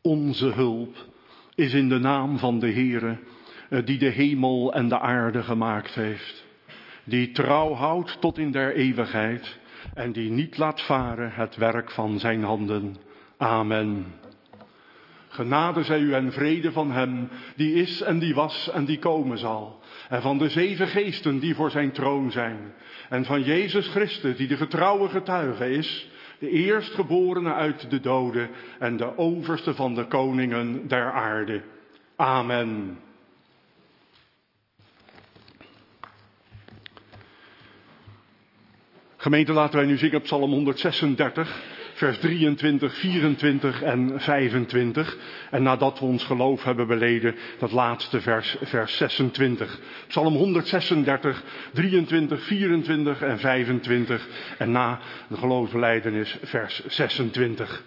Onze hulp is in de naam van de Heere, die de hemel en de aarde gemaakt heeft. Die trouw houdt tot in der eeuwigheid en die niet laat varen het werk van zijn handen. Amen. Genade zij u en vrede van hem, die is en die was en die komen zal. En van de 7 geesten die voor zijn troon zijn. En van Jezus Christus, die de getrouwe getuige is, de eerstgeborene uit de doden en de overste van de koningen der aarde. Amen. Gemeente, laten wij nu zingen Psalm 136, vers 23, 24 en 25. En nadat we ons geloof hebben beleden, dat laatste vers, vers 26. Psalm 136, 23, 24 en 25. En na de geloofsbelijdenis, vers 26.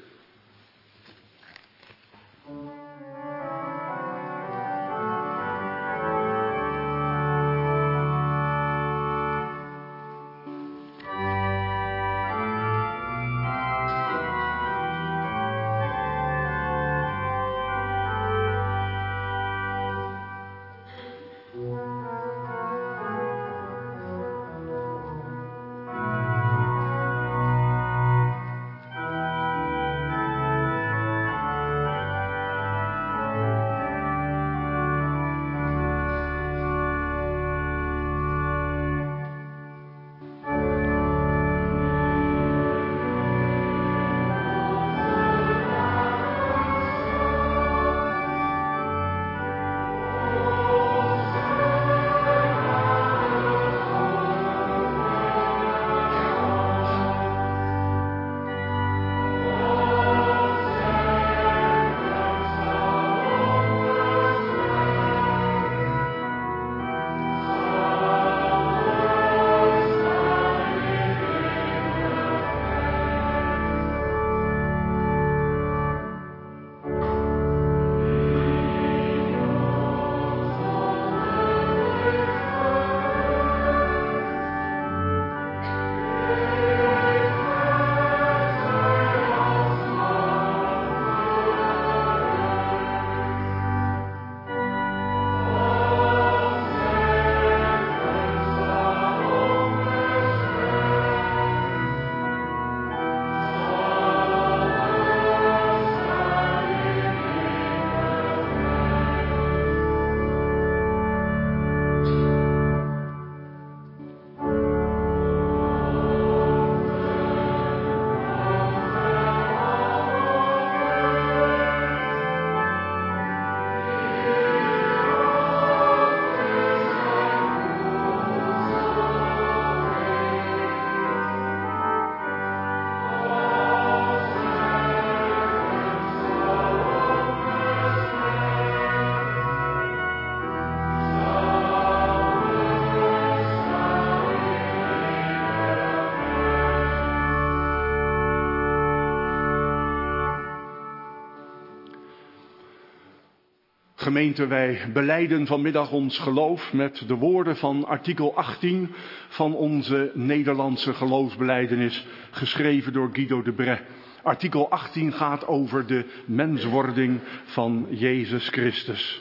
Gemeente, wij belijden vanmiddag ons geloof met de woorden van artikel 18 van onze Nederlandse geloofsbelijdenis, geschreven door Guido de Brès. Artikel 18 gaat over de menswording van Jezus Christus.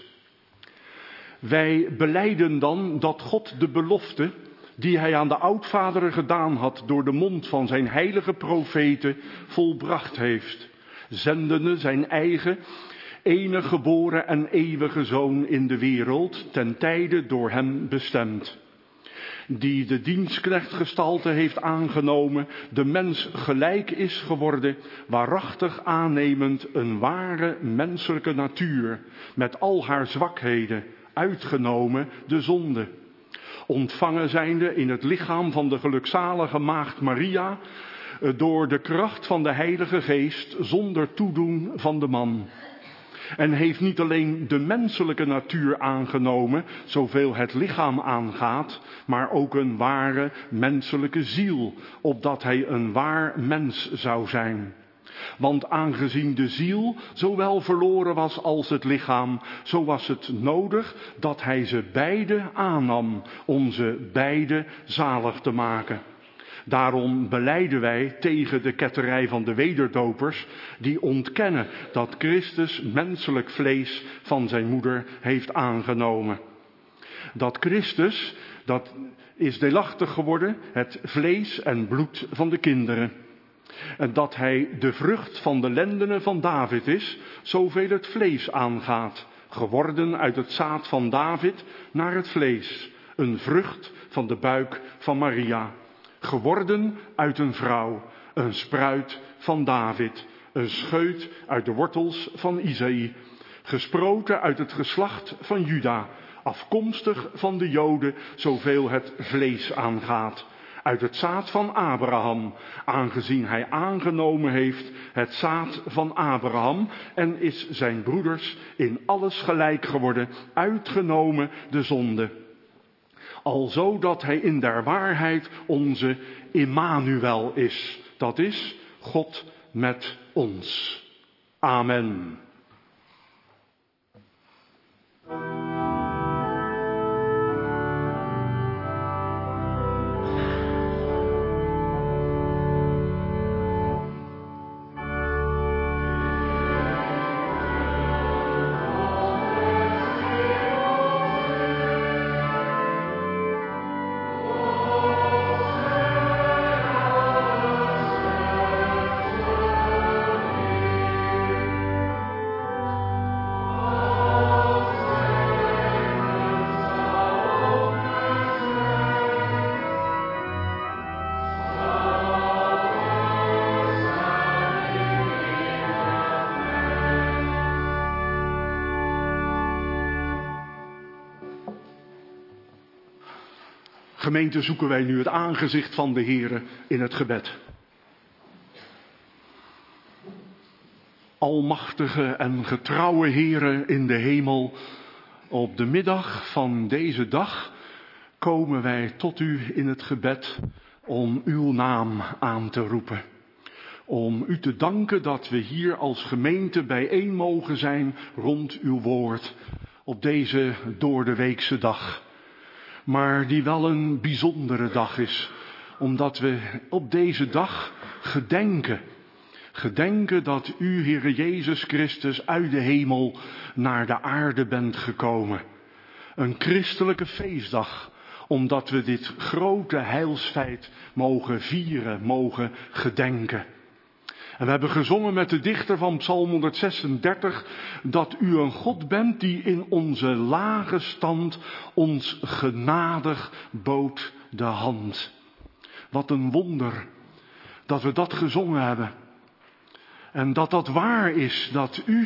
Wij belijden dan dat God de belofte die hij aan de oudvaderen gedaan had door de mond van zijn heilige profeten volbracht heeft, zendende zijn eigen enige geboren en eeuwige Zoon in de wereld, ten tijde door hem bestemd. Die de dienstknechtgestalte heeft aangenomen, de mens gelijk is geworden, waarachtig aannemend een ware menselijke natuur, met al haar zwakheden, uitgenomen de zonde. Ontvangen zijnde in het lichaam van de gelukzalige maagd Maria, door de kracht van de Heilige Geest, zonder toedoen van de man. En heeft niet alleen de menselijke natuur aangenomen, zoveel het lichaam aangaat, maar ook een ware menselijke ziel, opdat hij een waar mens zou zijn. Want aangezien de ziel zowel verloren was als het lichaam, zo was het nodig dat hij ze beide aannam, om ze beide zalig te maken. Daarom belijden wij tegen de ketterij van de wederdopers, die ontkennen dat Christus menselijk vlees van zijn moeder heeft aangenomen. Dat Christus, dat is deelachtig geworden, het vlees en bloed van de kinderen. En dat hij de vrucht van de lendenen van David is, zoveel het vlees aangaat. Geworden uit het zaad van David naar het vlees. Een vrucht van de buik van Maria. Geworden uit een vrouw. Een spruit van David. Een scheut uit de wortels van Isaïe. Gesproten uit het geslacht van Juda. Afkomstig van de Joden, zoveel het vlees aangaat. Uit het zaad van Abraham, aangezien hij aangenomen heeft het zaad van Abraham en is zijn broeders in alles gelijk geworden, uitgenomen de zonde. Alzo dat hij in der waarheid onze Immanuel is, dat is God met ons. Amen. Gemeente, zoeken wij nu het aangezicht van de Heere in het gebed. Almachtige en getrouwe Heere in de hemel, op de middag van deze dag komen wij tot u in het gebed om uw naam aan te roepen. Om u te danken dat we hier als gemeente bijeen mogen zijn rond uw woord op deze doordeweekse dag. Maar die wel een bijzondere dag is, omdat we op deze dag gedenken dat u, Heere Jezus Christus, uit de hemel naar de aarde bent gekomen. Een christelijke feestdag, omdat we dit grote heilsfeit mogen vieren, mogen gedenken. En we hebben gezongen met de dichter van Psalm 136 dat u een God bent die in onze lage stand ons genadig bood de hand. Wat een wonder dat we dat gezongen hebben. En dat dat waar is, dat u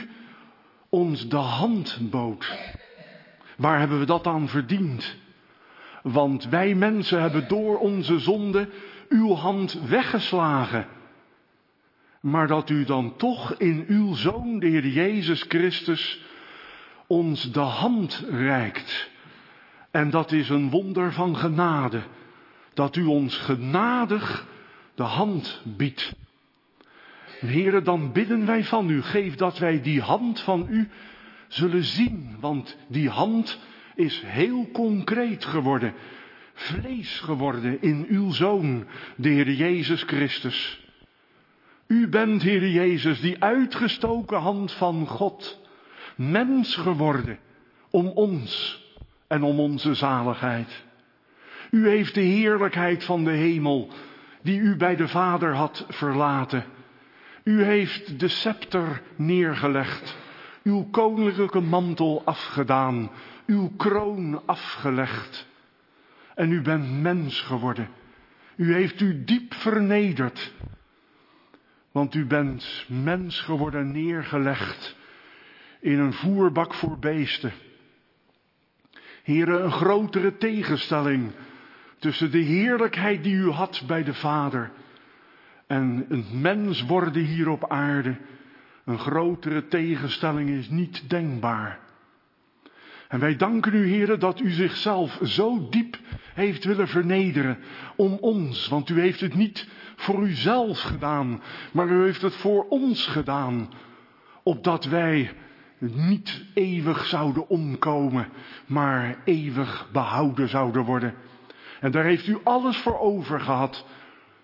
ons de hand bood. Waar hebben we dat aan verdiend? Want wij mensen hebben door onze zonde uw hand weggeslagen. Maar dat u dan toch in uw Zoon, de Heer Jezus Christus, ons de hand reikt. En dat is een wonder van genade. Dat u ons genadig de hand biedt. Heere, dan bidden wij van u, geef dat wij die hand van u zullen zien. Want die hand is heel concreet geworden. Vlees geworden in uw Zoon, de Heer Jezus Christus. U bent, Heer Jezus, die uitgestoken hand van God, mens geworden om ons en om onze zaligheid. U heeft de heerlijkheid van de hemel, die u bij de Vader had verlaten. U heeft de scepter neergelegd, uw koninklijke mantel afgedaan, uw kroon afgelegd. En u bent mens geworden. U heeft u diep vernederd. Want u bent mens geworden, neergelegd in een voerbak voor beesten. Heere, een grotere tegenstelling tussen de heerlijkheid die u had bij de Vader en een mens worden hier op aarde. Een grotere tegenstelling is niet denkbaar. En wij danken u, Heere, dat u zichzelf zo diep heeft willen vernederen om ons. Want u heeft het niet voor uzelf gedaan, maar u heeft het voor ons gedaan. Opdat wij niet eeuwig zouden omkomen, maar eeuwig behouden zouden worden. En daar heeft u alles voor over gehad.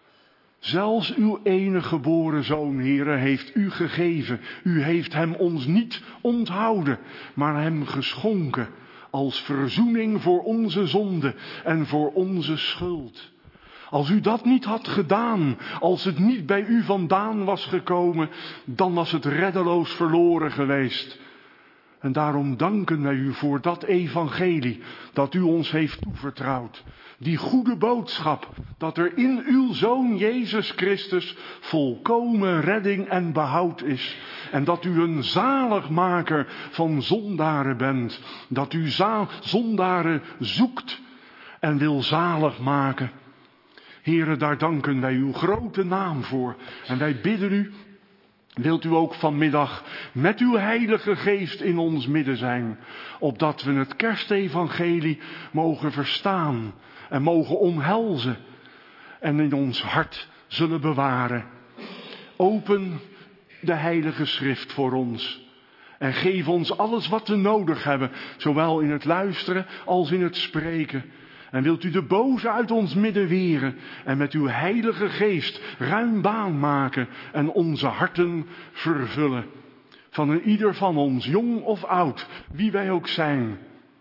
Zelfs uw enige geboren Zoon, Heere, heeft u gegeven. U heeft hem ons niet onthouden, maar hem geschonken als verzoening voor onze zonde en voor onze schuld. Als u dat niet had gedaan, als het niet bij u vandaan was gekomen, dan was het reddeloos verloren geweest. En daarom danken wij u voor dat evangelie dat u ons heeft toevertrouwd. Die goede boodschap dat er in uw Zoon Jezus Christus volkomen redding en behoud is. En dat u een zaligmaker van zondaren bent. Dat u zondaren zoekt en wil zalig maken. Heere, daar danken wij uw grote naam voor. En wij bidden u, wilt u ook vanmiddag met uw Heilige Geest in ons midden zijn. Opdat we het kerstevangelie mogen verstaan en mogen omhelzen. En in ons hart zullen bewaren. Open de Heilige Schrift voor ons. En geef ons alles wat we nodig hebben. Zowel in het luisteren als in het spreken. En wilt u de boze uit ons midden weren en met uw Heilige Geest ruim baan maken en onze harten vervullen. Van een ieder van ons, jong of oud, wie wij ook zijn.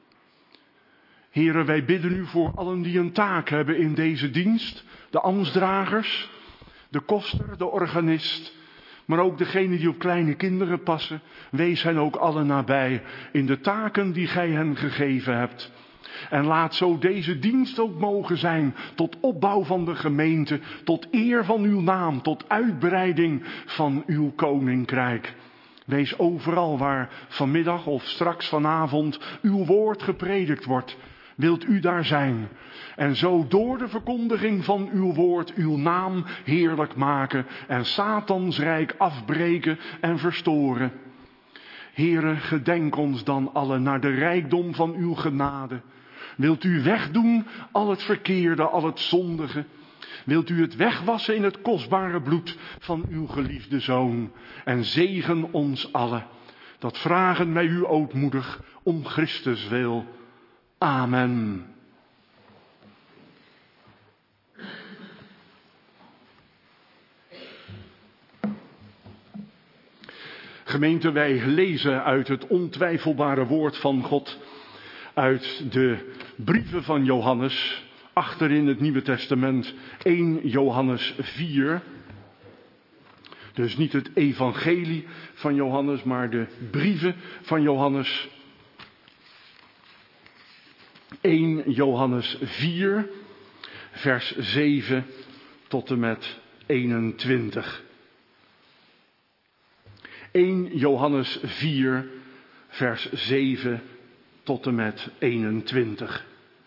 Heren, wij bidden u voor allen die een taak hebben in deze dienst. De ambtsdragers, de koster, de organist, maar ook degenen die op kleine kinderen passen. Wees hen ook allen nabij in de taken die gij hen gegeven hebt. En laat zo deze dienst ook mogen zijn tot opbouw van de gemeente, tot eer van uw naam, tot uitbreiding van uw koninkrijk. Wees overal waar vanmiddag of straks vanavond uw woord gepredikt wordt. Wilt u daar zijn en zo door de verkondiging van uw woord uw naam heerlijk maken en Satans rijk afbreken en verstoren. Heere, gedenk ons dan allen naar de rijkdom van uw genade. Wilt u wegdoen al het verkeerde, al het zondige? Wilt u het wegwassen in het kostbare bloed van uw geliefde Zoon? En zegen ons allen. Dat vragen wij u ootmoedig om Christus wil. Amen. Gemeente, wij lezen uit het ontwijfelbare woord van God, uit de brieven van Johannes, achter in het Nieuwe Testament 1 Johannes 4. Dus niet het evangelie van Johannes, maar de brieven van Johannes. 1 Johannes 4, vers 7 tot en met 21. 1 Johannes 4, vers 7 tot en met 21.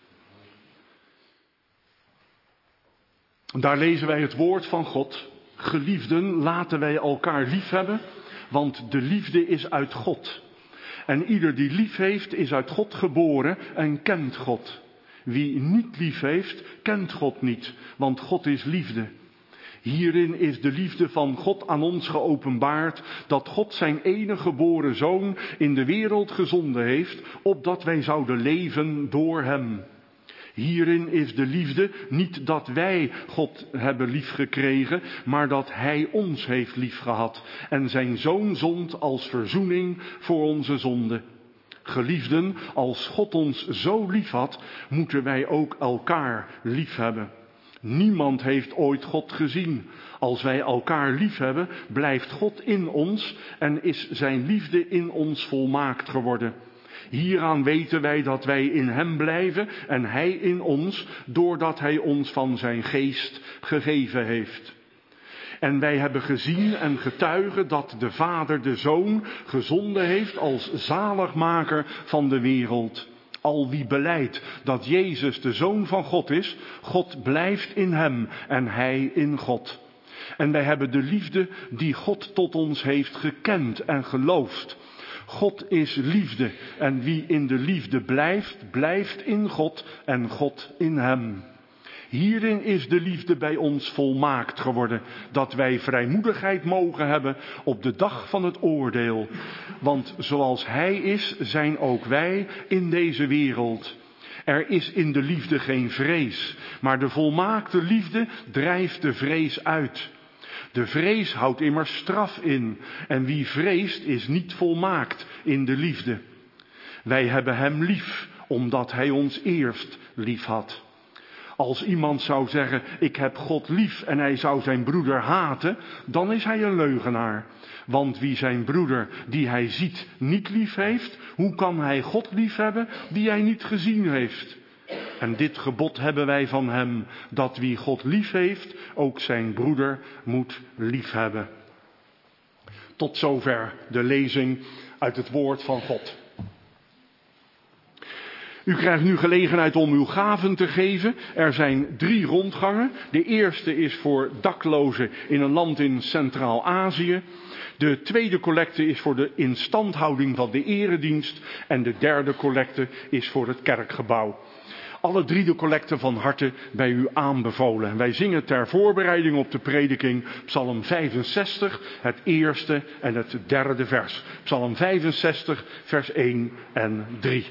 Daar lezen wij het woord van God. Geliefden, laten wij elkaar lief hebben, want de liefde is uit God. En ieder die lief heeft, is uit God geboren en kent God. Wie niet lief heeft, kent God niet, want God is liefde. Hierin is de liefde van God aan ons geopenbaard, dat God zijn enige geboren Zoon in de wereld gezonden heeft, opdat wij zouden leven door hem. Hierin is de liefde niet dat wij God hebben liefgekregen, maar dat hij ons heeft liefgehad en zijn Zoon zond als verzoening voor onze zonde. Geliefden, als God ons zo lief had, moeten wij ook elkaar lief hebben. Niemand heeft ooit God gezien. Als wij elkaar lief hebben, blijft God in ons en is zijn liefde in ons volmaakt geworden. Hieraan weten wij dat wij in hem blijven en hij in ons, doordat hij ons van zijn geest gegeven heeft. En wij hebben gezien en getuigen dat de Vader de Zoon gezonden heeft als zaligmaker van de wereld. Al wie belijdt dat Jezus de Zoon van God is, God blijft in hem en hij in God. En wij hebben de liefde die God tot ons heeft gekend en geloofd. God is liefde en wie in de liefde blijft, blijft in God en God in hem. Hierin is de liefde bij ons volmaakt geworden, dat wij vrijmoedigheid mogen hebben op de dag van het oordeel. Want zoals hij is, zijn ook wij in deze wereld. Er is in de liefde geen vrees, maar de volmaakte liefde drijft de vrees uit. De vrees houdt immers straf in en wie vreest is niet volmaakt in de liefde. Wij hebben hem lief, omdat hij ons eerst lief had. Als iemand zou zeggen, ik heb God lief en hij zou zijn broeder haten, dan is hij een leugenaar. Want wie zijn broeder die hij ziet niet lief heeft, hoe kan hij God lief hebben die hij niet gezien heeft? En dit gebod hebben wij van hem, dat wie God lief heeft, ook zijn broeder moet lief hebben. Tot zover de lezing uit het woord van God. U krijgt nu gelegenheid om uw gaven te geven. Er zijn 3 rondgangen. De eerste is voor daklozen in een land in Centraal-Azië. De tweede collecte is voor de instandhouding van de eredienst. En de derde collecte is voor het kerkgebouw. Alle 3 de collecten van harte bij u aanbevolen. Wij zingen ter voorbereiding op de prediking Psalm 65, het eerste en het derde vers. Psalm 65, vers 1 en 3.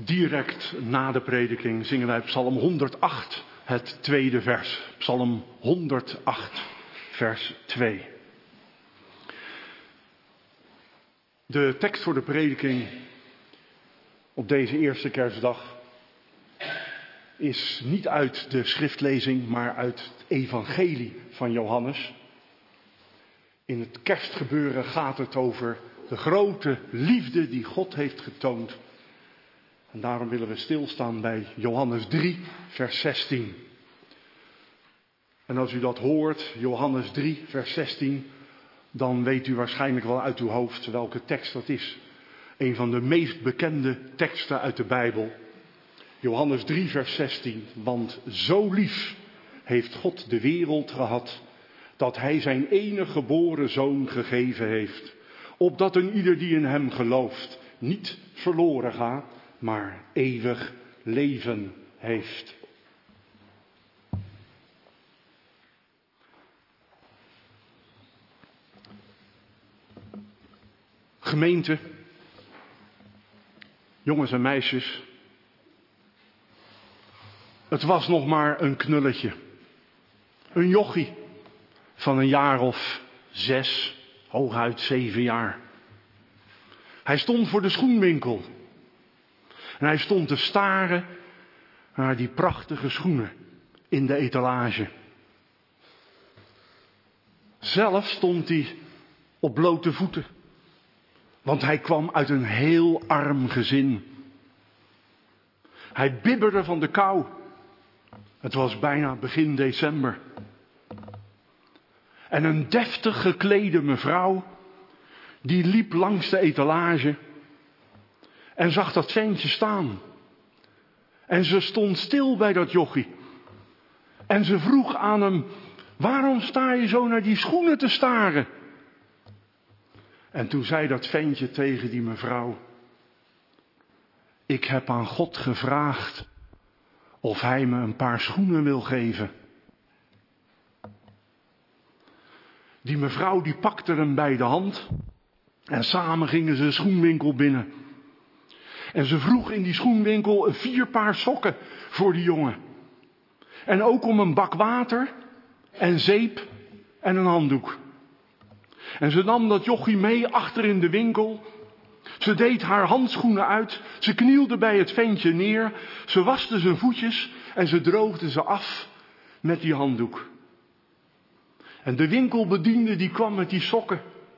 Direct na de prediking zingen wij Psalm 108, het tweede vers. Psalm 108, vers 2. De tekst voor de prediking op deze eerste kerstdag is niet uit de schriftlezing, maar uit het evangelie van Johannes. In het kerstgebeuren gaat het over de grote liefde die God heeft getoond. En daarom willen we stilstaan bij Johannes 3, vers 16. En als u dat hoort, Johannes 3, vers 16, dan weet u waarschijnlijk wel uit uw hoofd welke tekst dat is. Een van de meest bekende teksten uit de Bijbel. Johannes 3, vers 16. Want zo lief heeft God de wereld gehad, dat hij zijn enige geboren zoon gegeven heeft. Opdat een ieder die in hem gelooft niet verloren gaat, maar eeuwig leven heeft. Gemeente, jongens en meisjes, het was nog maar een knulletje. Een jochie van een jaar of 6, hooguit 7 jaar. Hij stond voor de schoenwinkel. En hij stond te staren naar die prachtige schoenen in de etalage. Zelf stond hij op blote voeten. Want hij kwam uit een heel arm gezin. Hij bibberde van de kou. Het was bijna begin december. En een deftig geklede mevrouw, die liep langs de etalage en zag dat ventje staan. En ze stond stil bij dat jochie. En ze vroeg aan hem, waarom sta je zo naar die schoenen te staren? En toen zei dat ventje tegen die mevrouw, ik heb aan God gevraagd of hij me een paar schoenen wil geven. Die mevrouw die pakte hem bij de hand en samen gingen ze de schoenwinkel binnen. En ze vroeg in die schoenwinkel 4 paar sokken voor die jongen. En ook om een bak water en zeep en een handdoek. En ze nam dat jochie mee achter in de winkel. Ze deed haar handschoenen uit. Ze knielde bij het ventje neer. Ze waste zijn voetjes en ze droogde ze af met die handdoek. En de winkelbediende die kwam met die sokken.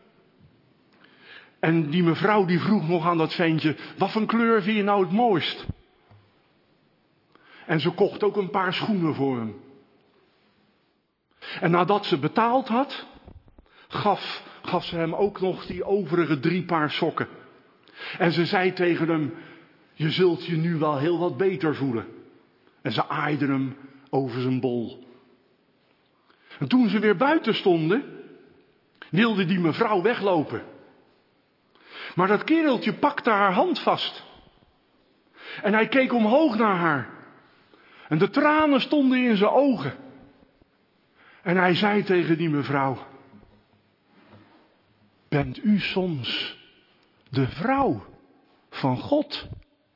En die mevrouw die vroeg nog aan dat ventje, wat voor kleur vind je nou het mooist? En ze kocht ook een paar schoenen voor hem. En nadat ze betaald had, gaf ze hem ook nog die overige 3 paar sokken. En ze zei tegen hem, je zult je nu wel heel wat beter voelen. En ze aaide hem over zijn bol. En toen ze weer buiten stonden, wilde die mevrouw weglopen. Maar dat kereltje pakte haar hand vast. En hij keek omhoog naar haar. En de tranen stonden in zijn ogen. En hij zei tegen die mevrouw, bent u soms de vrouw van God?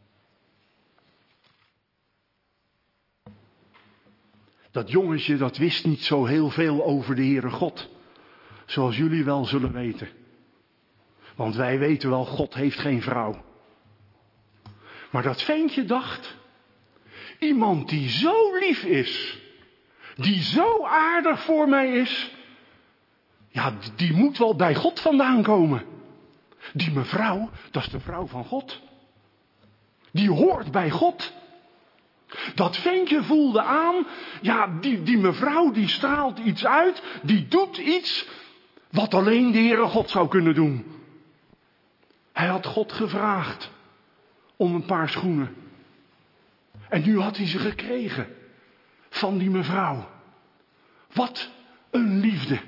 Dat jongetje dat wist niet zo heel veel over de Heere God. Zoals jullie wel zullen weten. Want wij weten wel, God heeft geen vrouw. Maar dat ventje dacht, iemand die zo lief is, die zo aardig voor mij is, ja, die moet wel bij God vandaan komen. Die mevrouw, dat is de vrouw van God. Die hoort bij God. Dat ventje voelde aan, ja, die mevrouw die straalt iets uit, die doet iets wat alleen de Heere God zou kunnen doen. Hij had God gevraagd om een paar schoenen. En nu had hij ze gekregen van die mevrouw. Wat een liefde.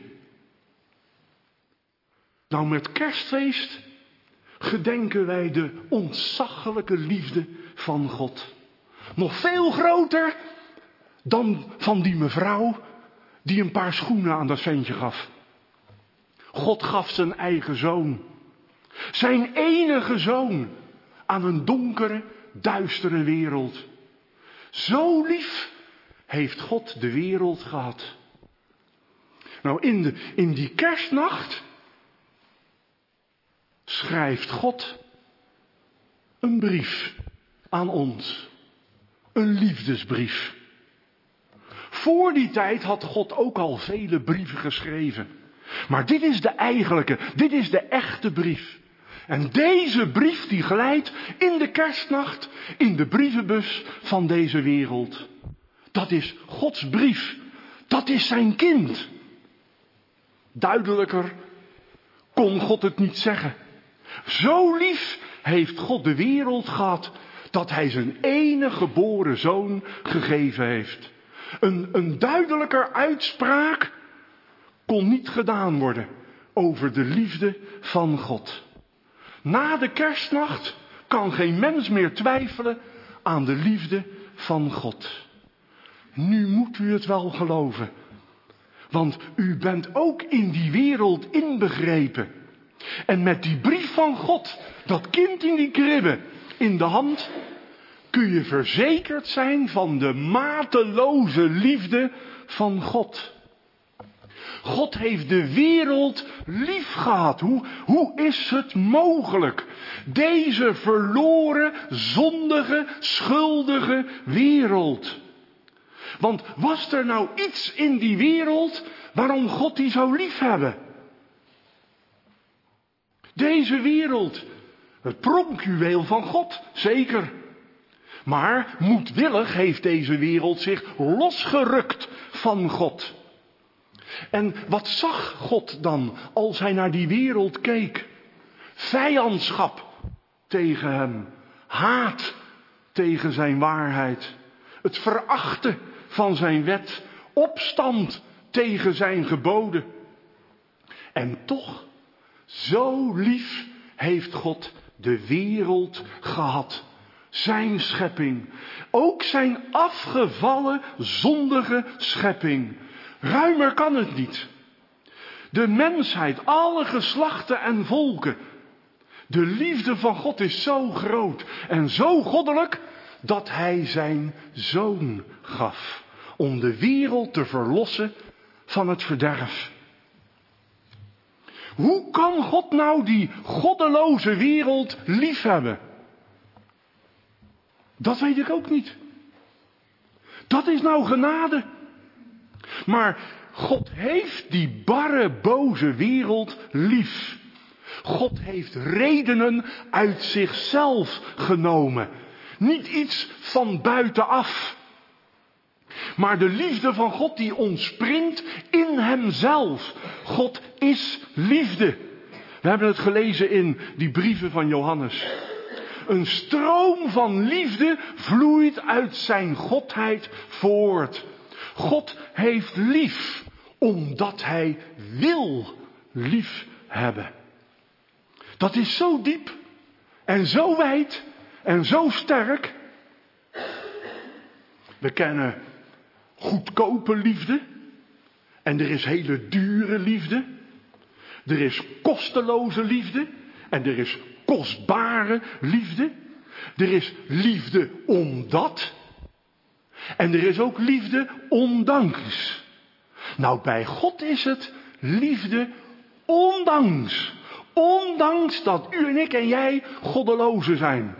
Nou, met Kerstfeest gedenken wij de ontzaglijke liefde van God. Nog veel groter dan van die mevrouw die een paar schoenen aan dat ventje gaf. God gaf zijn eigen zoon. Zijn enige zoon aan een donkere, duistere wereld. Zo lief heeft God de wereld gehad. Nou, in die kerstnacht schrijft God een brief aan ons. Een liefdesbrief. Voor die tijd had God ook al vele brieven geschreven. Maar dit is de eigenlijke, dit is de echte brief. En deze brief die glijdt in de kerstnacht in de brievenbus van deze wereld. Dat is Gods brief. Dat is zijn kind. Duidelijker kon God het niet zeggen. Zo lief heeft God de wereld gehad dat hij zijn enige geboren zoon gegeven heeft. Een duidelijker uitspraak kon niet gedaan worden over de liefde van God. Na de kerstnacht kan geen mens meer twijfelen aan de liefde van God. Nu moet u het wel geloven. Want u bent ook in die wereld inbegrepen. En met die brief van God, dat kind in die kribbe, in de hand, kun je verzekerd zijn van de mateloze liefde van God. God heeft de wereld lief gehad. Hoe is het mogelijk? Deze verloren, zondige, schuldige wereld. Want was er nou iets in die wereld waarom God die zou lief hebben? Deze wereld, het pronkjuweel van God, zeker. Maar moedwillig heeft deze wereld zich losgerukt van God. En wat zag God dan als hij naar die wereld keek? Vijandschap tegen hem, haat tegen zijn waarheid, het verachten van zijn wet, opstand tegen zijn geboden. En toch, zo lief heeft God de wereld gehad. Zijn schepping. Ook zijn afgevallen, zondige schepping. Ruimer kan het niet. De mensheid, alle geslachten en volken. De liefde van God is zo groot en zo goddelijk dat hij zijn zoon gaf. Om de wereld te verlossen van het verderf. Hoe kan God nou die goddeloze wereld liefhebben? Dat weet ik ook niet. Dat is nou genade. Maar God heeft die barre, boze wereld lief. God heeft redenen uit zichzelf genomen. Niet iets van buitenaf. Maar de liefde van God die ontspringt in hemzelf. God is liefde. We hebben het gelezen in die brieven van Johannes. Een stroom van liefde vloeit uit zijn godheid voort. God heeft lief, omdat hij wil lief hebben. Dat is zo diep en zo wijd en zo sterk. We kennen goedkope liefde en er is hele dure liefde. Er is kosteloze liefde en er is kostbare liefde. Er is liefde omdat. En er is ook liefde ondanks. Nou, bij God is het liefde ondanks. Ondanks dat u en ik en jij goddelozen zijn.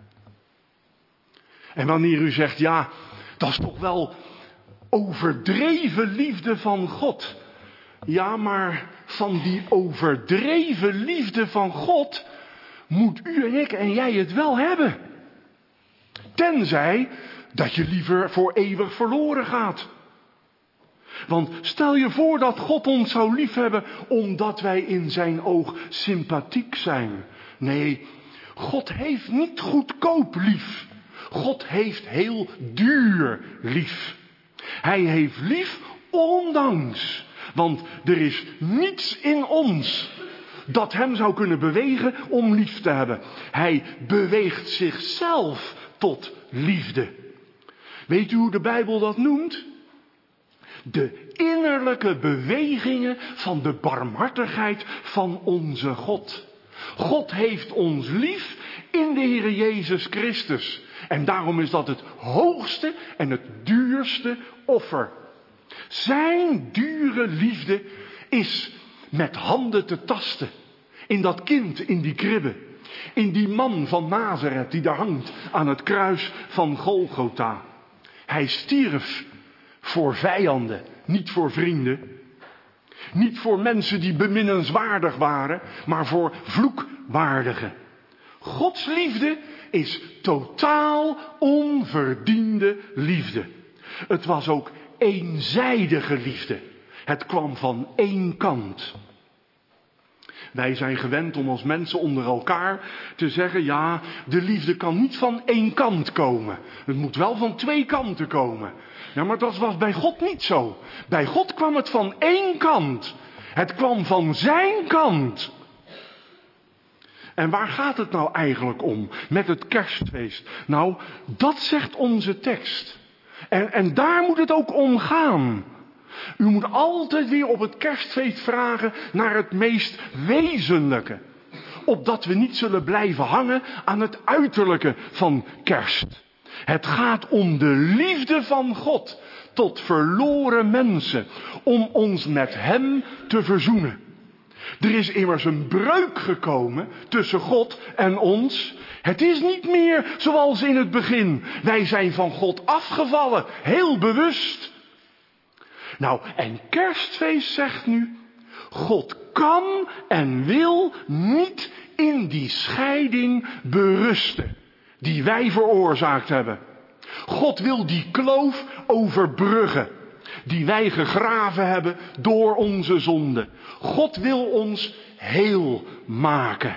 En wanneer u zegt, ja, dat is toch wel overdreven liefde van God. Ja, maar van die overdreven liefde van God moet u en ik en jij het wel hebben. Tenzij dat je liever voor eeuwig verloren gaat. Want stel je voor dat God ons zou liefhebben omdat wij in zijn oog sympathiek zijn. Nee, God heeft niet goedkoop lief. God heeft heel duur lief. Hij heeft lief ondanks. Want er is niets in ons dat hem zou kunnen bewegen om lief te hebben. Hij beweegt zichzelf tot liefde. Weet u hoe de Bijbel dat noemt? De innerlijke bewegingen van de barmhartigheid van onze God. God heeft ons lief in de Heere Jezus Christus. En daarom is dat het hoogste en het duurste offer. Zijn dure liefde is met handen te tasten. In dat kind, in die kribbe. In die man van Nazareth die daar hangt aan het kruis van Golgotha. Hij stierf voor vijanden, niet voor vrienden. Niet voor mensen die beminnenswaardig waren, maar voor vloekwaardigen. Gods liefde is totaal onverdiende liefde. Het was ook eenzijdige liefde. Het kwam van één kant. Wij zijn gewend om als mensen onder elkaar te zeggen, ja, de liefde kan niet van één kant komen. Het moet wel van twee kanten komen. Ja, maar dat was bij God niet zo. Bij God kwam het van één kant. Het kwam van zijn kant. En waar gaat het nou eigenlijk om met het kerstfeest? Nou, dat zegt onze tekst. En daar moet het ook om gaan. U moet altijd weer op het kerstfeest vragen naar het meest wezenlijke. Opdat we niet zullen blijven hangen aan het uiterlijke van kerst. Het gaat om de liefde van God tot verloren mensen. Om ons met hem te verzoenen. Er is immers een breuk gekomen tussen God en ons. Het is niet meer zoals in het begin. Wij zijn van God afgevallen, heel bewust. Nou, en kerstfeest zegt nu, God kan en wil niet in die scheiding berusten die wij veroorzaakt hebben. God wil die kloof overbruggen die wij gegraven hebben door onze zonde. God wil ons heel maken.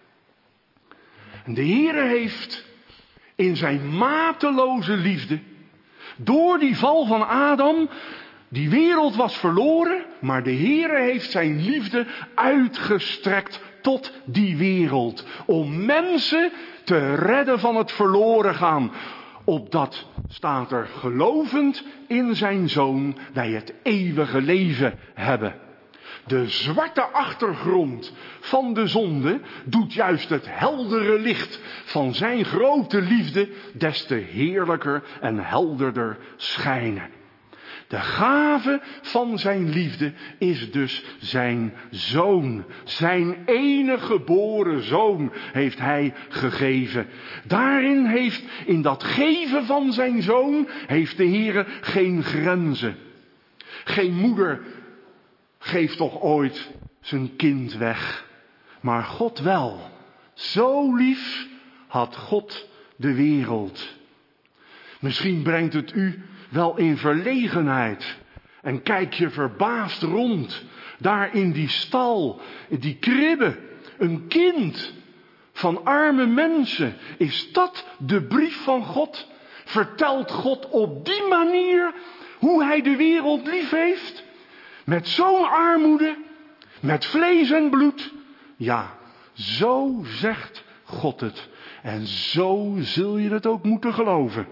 En de Heere heeft in zijn mateloze liefde, door die val van Adam, die wereld was verloren, maar de Heere heeft zijn liefde uitgestrekt tot die wereld. Om mensen te redden van het verloren gaan. Opdat, staat er, gelovend in zijn Zoon wij het eeuwige leven hebben. De zwarte achtergrond van de zonde doet juist het heldere licht van zijn grote liefde des te heerlijker en helderder schijnen. De gave van zijn liefde is dus zijn Zoon. Zijn enige geboren Zoon heeft hij gegeven. Daarin heeft, in dat geven van zijn Zoon, heeft de Heere geen grenzen. Geen moeder geeft toch ooit zijn kind weg. Maar God wel. Zo lief had God de wereld. Misschien brengt het u wel in verlegenheid. En kijk je verbaasd rond. Daar in die stal, in die kribbe. Een kind van arme mensen. Is dat de brief van God? Vertelt God op die manier hoe hij de wereld lief heeft? Met zo'n armoede? Met vlees en bloed? Ja, zo zegt God het. En zo zul je het ook moeten geloven.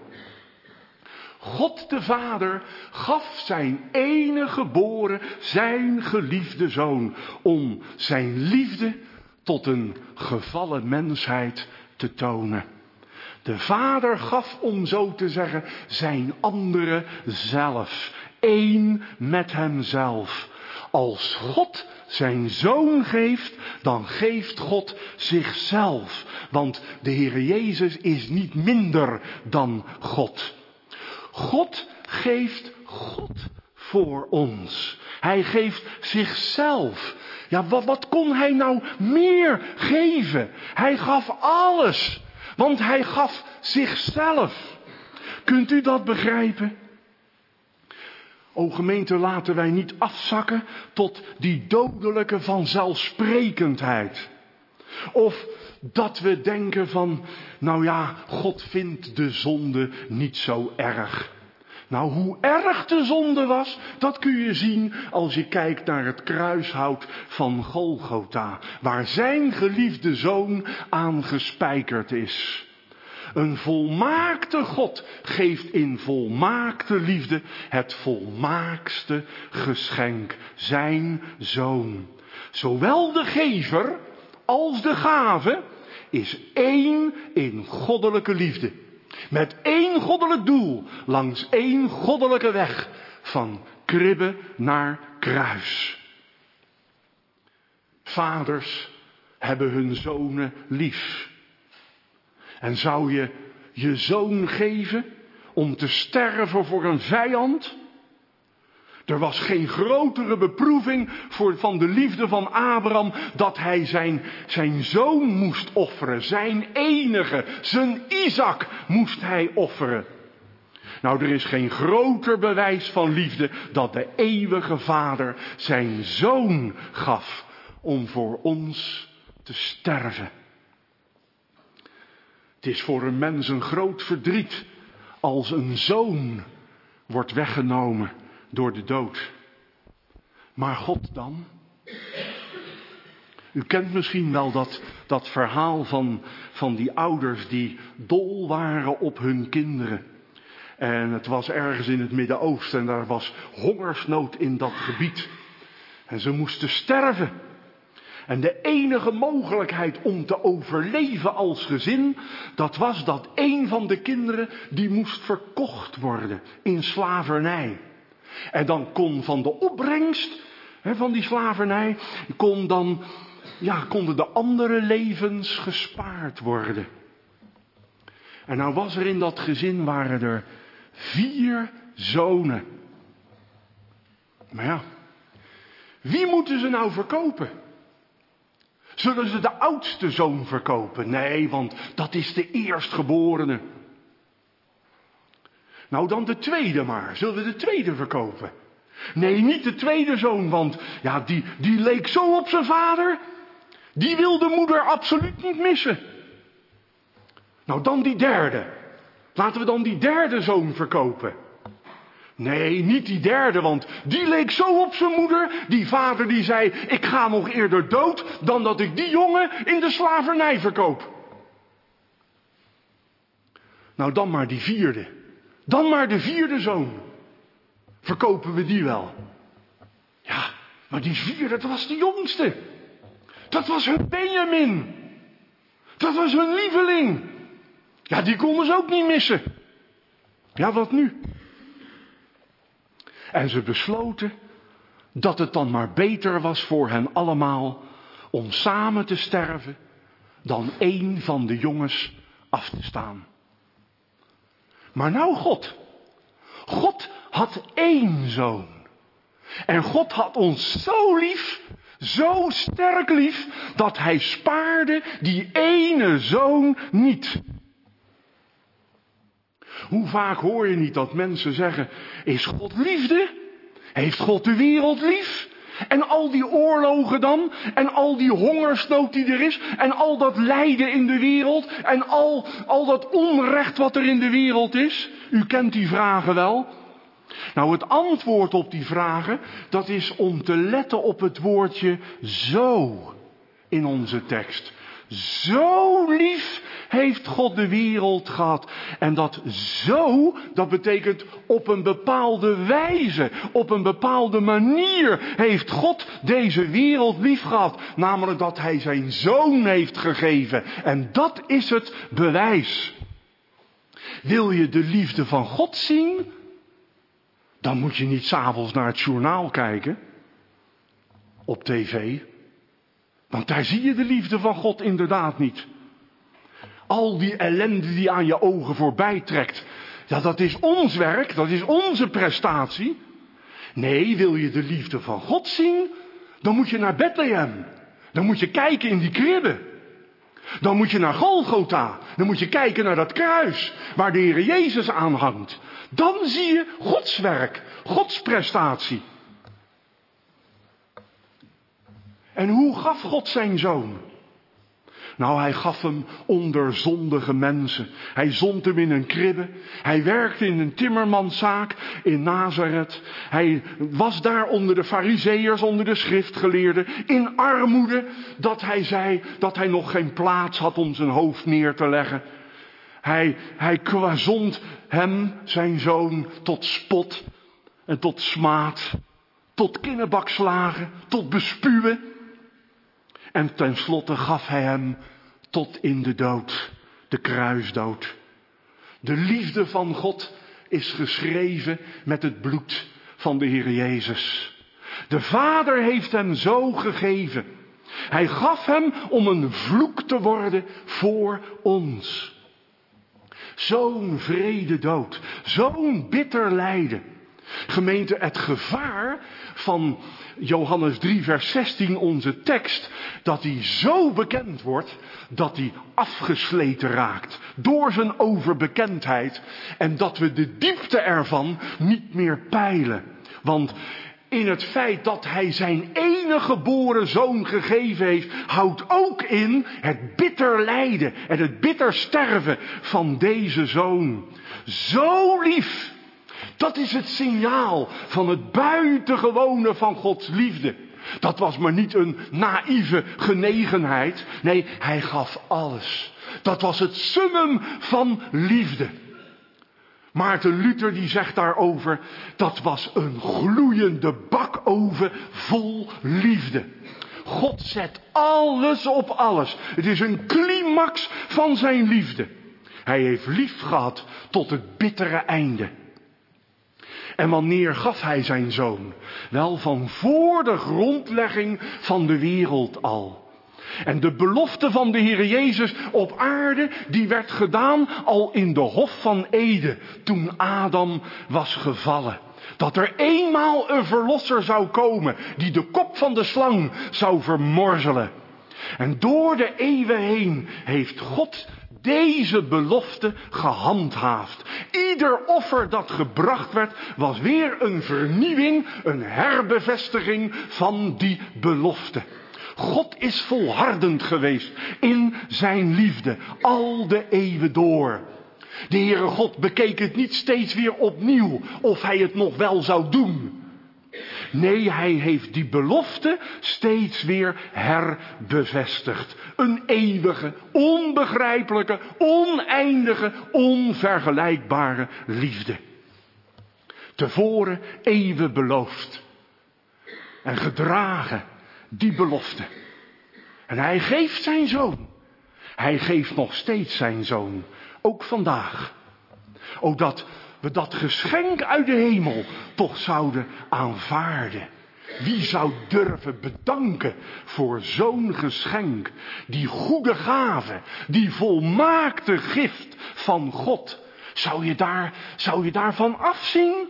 God de Vader gaf zijn enige geboren, zijn geliefde Zoon, om zijn liefde tot een gevallen mensheid te tonen. De Vader gaf, om zo te zeggen, zijn andere zelf, één met hemzelf. Als God zijn Zoon geeft, dan geeft God zichzelf. Want de Heere Jezus is niet minder dan God. God geeft God voor ons. Hij geeft zichzelf. Ja, wat kon hij nou meer geven? Hij gaf alles. Want hij gaf zichzelf. Kunt u dat begrijpen? O gemeente, laten wij niet afzakken tot die dodelijke vanzelfsprekendheid. Of dat we denken van, nou ja, God vindt de zonde niet zo erg. Nou, hoe erg de zonde was, dat kun je zien als je kijkt naar het kruishout van Golgotha, waar zijn geliefde Zoon aan gespijkerd is. Een volmaakte God geeft in volmaakte liefde het volmaaktste geschenk, zijn Zoon. Zowel de gever als de gave is één in goddelijke liefde. Met één goddelijk doel, langs één goddelijke weg, van kribbe naar kruis. Vaders hebben hun zonen lief. En zou je je zoon geven om te sterven voor een vijand? Er was geen grotere beproeving van de liefde van Abraham dat hij zijn zoon moest offeren. Zijn enige, zijn Isaac moest hij offeren. Nou, er is geen groter bewijs van liefde dat de eeuwige Vader zijn zoon gaf om voor ons te sterven. Het is voor een mens een groot verdriet als een zoon wordt weggenomen door de dood. Maar God dan? U kent misschien wel dat verhaal van die ouders die dol waren op hun kinderen. En het was ergens in het Midden-Oosten en daar was hongersnood in dat gebied. En ze moesten sterven. En de enige mogelijkheid om te overleven als gezin, dat was dat een van de kinderen die moest verkocht worden in slavernij. En dan kon van de opbrengst van die slavernij, konden de andere levens gespaard worden. En nou was er in dat gezin, waren er 4 zonen. Maar ja, wie moeten ze nou verkopen? Zullen ze de oudste zoon verkopen? Nee, want dat is de eerstgeborene. Nou, dan de tweede maar. Zullen we de tweede verkopen? Nee, niet de tweede zoon, want ja, die leek zo op zijn vader. Die wil de moeder absoluut niet missen. Nou, dan die derde. Laten we dan die derde zoon verkopen. Nee, niet die derde, want die leek zo op zijn moeder. Die vader die zei, ik ga nog eerder dood dan dat ik die jongen in de slavernij verkoop. Nou, dan maar die vierde. Dan maar de vierde zoon. Verkopen we die wel? Ja, maar die vierde, dat was de jongste. Dat was hun Benjamin. Dat was hun lieveling. Ja, die konden ze ook niet missen. Ja, wat nu? En ze besloten dat het dan maar beter was voor hen allemaal om samen te sterven dan één van de jongens af te staan. Maar nou God. God had 1 zoon. En God had ons zo lief, zo sterk lief, dat hij spaarde die ene zoon niet. Hoe vaak hoor je niet dat mensen zeggen, is God liefde? Heeft God de wereld lief? En al die oorlogen dan? En al die hongersnood die er is? En al dat lijden in de wereld? En al dat onrecht wat er in de wereld is? U kent die vragen wel. Nou, het antwoord op die vragen, dat is om te letten op het woordje zo in onze tekst. Zo lief heeft God de wereld gehad. En dat zo, dat betekent op een bepaalde wijze, op een bepaalde manier heeft God deze wereld lief gehad. Namelijk dat hij zijn zoon heeft gegeven. En dat is het bewijs. Wil je de liefde van God zien? Dan moet je niet 's avonds naar het journaal kijken. Op tv. Want daar zie je de liefde van God inderdaad niet. Al die ellende die aan je ogen voorbij trekt. Ja, dat is ons werk, dat is onze prestatie. Nee, wil je de liefde van God zien? Dan moet je naar Bethlehem. Dan moet je kijken in die kribbe. Dan moet je naar Golgotha. Dan moet je kijken naar dat kruis waar de Heer Jezus aan hangt. Dan zie je Gods werk, Gods prestatie. En hoe gaf God zijn zoon? Nou, hij gaf hem onder zondige mensen. Hij zond hem in een kribbe. Hij werkte in een timmermanszaak in Nazareth. Hij was daar onder de Farizeeërs, onder de schriftgeleerden. In armoede, dat hij zei dat hij nog geen plaats had om zijn hoofd neer te leggen. Hij zond hem, zijn zoon, tot spot en tot smaad. Tot kinnebakslagen, tot bespuwen. En tenslotte gaf hij hem tot in de dood, de kruisdood. De liefde van God is geschreven met het bloed van de Heer Jezus. De Vader heeft hem zo gegeven. Hij gaf hem om een vloek te worden voor ons. Zo'n wrede dood, zo'n bitter lijden. Gemeente, het gevaar van Johannes 3 vers 16, onze tekst, dat hij zo bekend wordt, dat hij afgesleten raakt door zijn overbekendheid en dat we de diepte ervan niet meer peilen. Want in het feit dat hij zijn enige geboren zoon gegeven heeft, houdt ook in het bitter lijden en het bitter sterven van deze zoon. Zo lief. Dat is het signaal van het buitengewone van Gods liefde. Dat was maar niet een naïeve genegenheid. Nee, hij gaf alles. Dat was het summum van liefde. Maarten Luther die zegt daarover, dat was een gloeiende bakoven vol liefde. God zet alles op alles. Het is een climax van zijn liefde. Hij heeft lief gehad tot het bittere einde. En wanneer gaf hij zijn zoon? Wel, van voor de grondlegging van de wereld al. En de belofte van de Heer Jezus op aarde, die werd gedaan al in de Hof van Eden, toen Adam was gevallen. Dat er eenmaal een verlosser zou komen, die de kop van de slang zou vermorzelen. En door de eeuwen heen heeft God deze belofte gehandhaafd. Ieder offer dat gebracht werd, was weer een vernieuwing, een herbevestiging van die belofte. God is volhardend geweest in zijn liefde, al de eeuwen door. De Heere God bekeek het niet steeds weer opnieuw, of hij het nog wel zou doen. Nee, hij heeft die belofte steeds weer herbevestigd. Een eeuwige, onbegrijpelijke, oneindige, onvergelijkbare liefde. Tevoren eeuwen beloofd. En gedragen die belofte. En hij geeft zijn zoon. Hij geeft nog steeds zijn zoon. Ook vandaag. O, dat we dat geschenk uit de hemel toch zouden aanvaarden. Wie zou durven bedanken voor zo'n geschenk? Die goede gave, die volmaakte gift van God. Zou je daarvan afzien?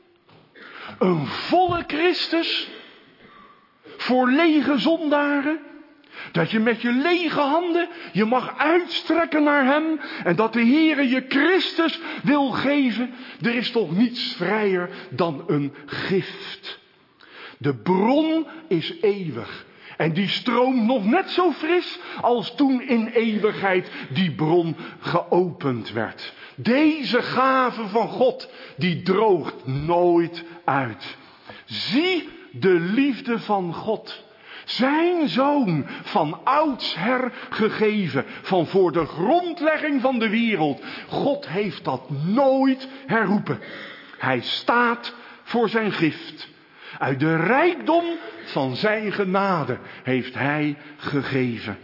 Een volle Christus voor lege zondaren? Dat je met je lege handen je mag uitstrekken naar hem. En dat de Heere je Christus wil geven. Er is toch niets vrijer dan een gift. De bron is eeuwig. En die stroomt nog net zo fris als toen in eeuwigheid die bron geopend werd. Deze gave van God, die droogt nooit uit. Zie de liefde van God. Zijn zoon van oudsher gegeven, van voor de grondlegging van de wereld. God heeft dat nooit herroepen. Hij staat voor zijn gift. Uit de rijkdom van zijn genade heeft hij gegeven.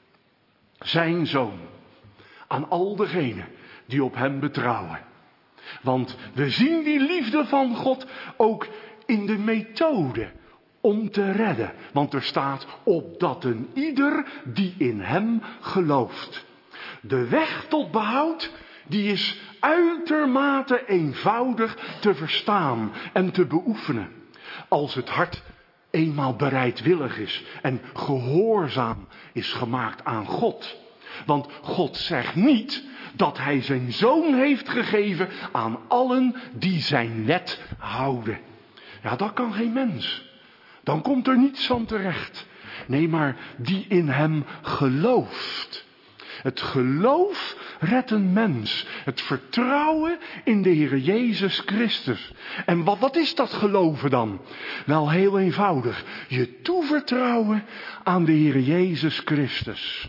Zijn zoon aan al degenen die op hem betrouwen. Want we zien die liefde van God ook in de methode om te redden. Want er staat opdat een ieder die in hem gelooft. De weg tot behoud, die is uitermate eenvoudig te verstaan en te beoefenen. Als het hart eenmaal bereidwillig is en gehoorzaam is gemaakt aan God. Want God zegt niet dat hij zijn zoon heeft gegeven aan allen die zijn wet houden. Ja, dat kan geen mens. Dan komt er niets van terecht. Nee, maar die in hem gelooft. Het geloof redt een mens. Het vertrouwen in de Heer Jezus Christus. En wat is dat geloven dan? Wel, heel eenvoudig. Je toevertrouwen aan de Heer Jezus Christus.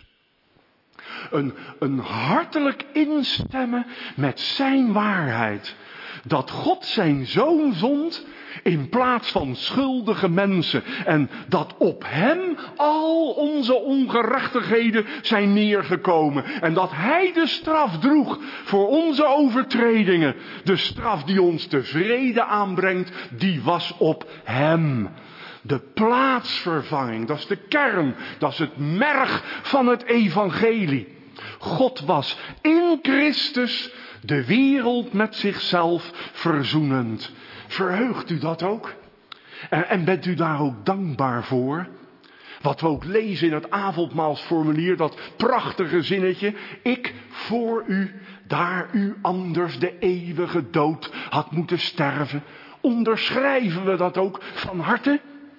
Een hartelijk instemmen met zijn waarheid. Dat God zijn zoon zond In plaats van schuldige mensen. En dat op hem al onze ongerechtigheden zijn neergekomen. En dat hij de straf droeg voor onze overtredingen. De straf die ons de vrede aanbrengt, die was op hem. De plaatsvervanging, dat is de kern, dat is het merg van het evangelie. God was in Christus de wereld met zichzelf verzoenend. Verheugt u dat ook? En bent u daar ook dankbaar voor? Wat we ook lezen in het avondmaalsformulier, dat prachtige zinnetje. Ik voor u, daar u anders de eeuwige dood had moeten sterven. Onderschrijven we dat ook van harte?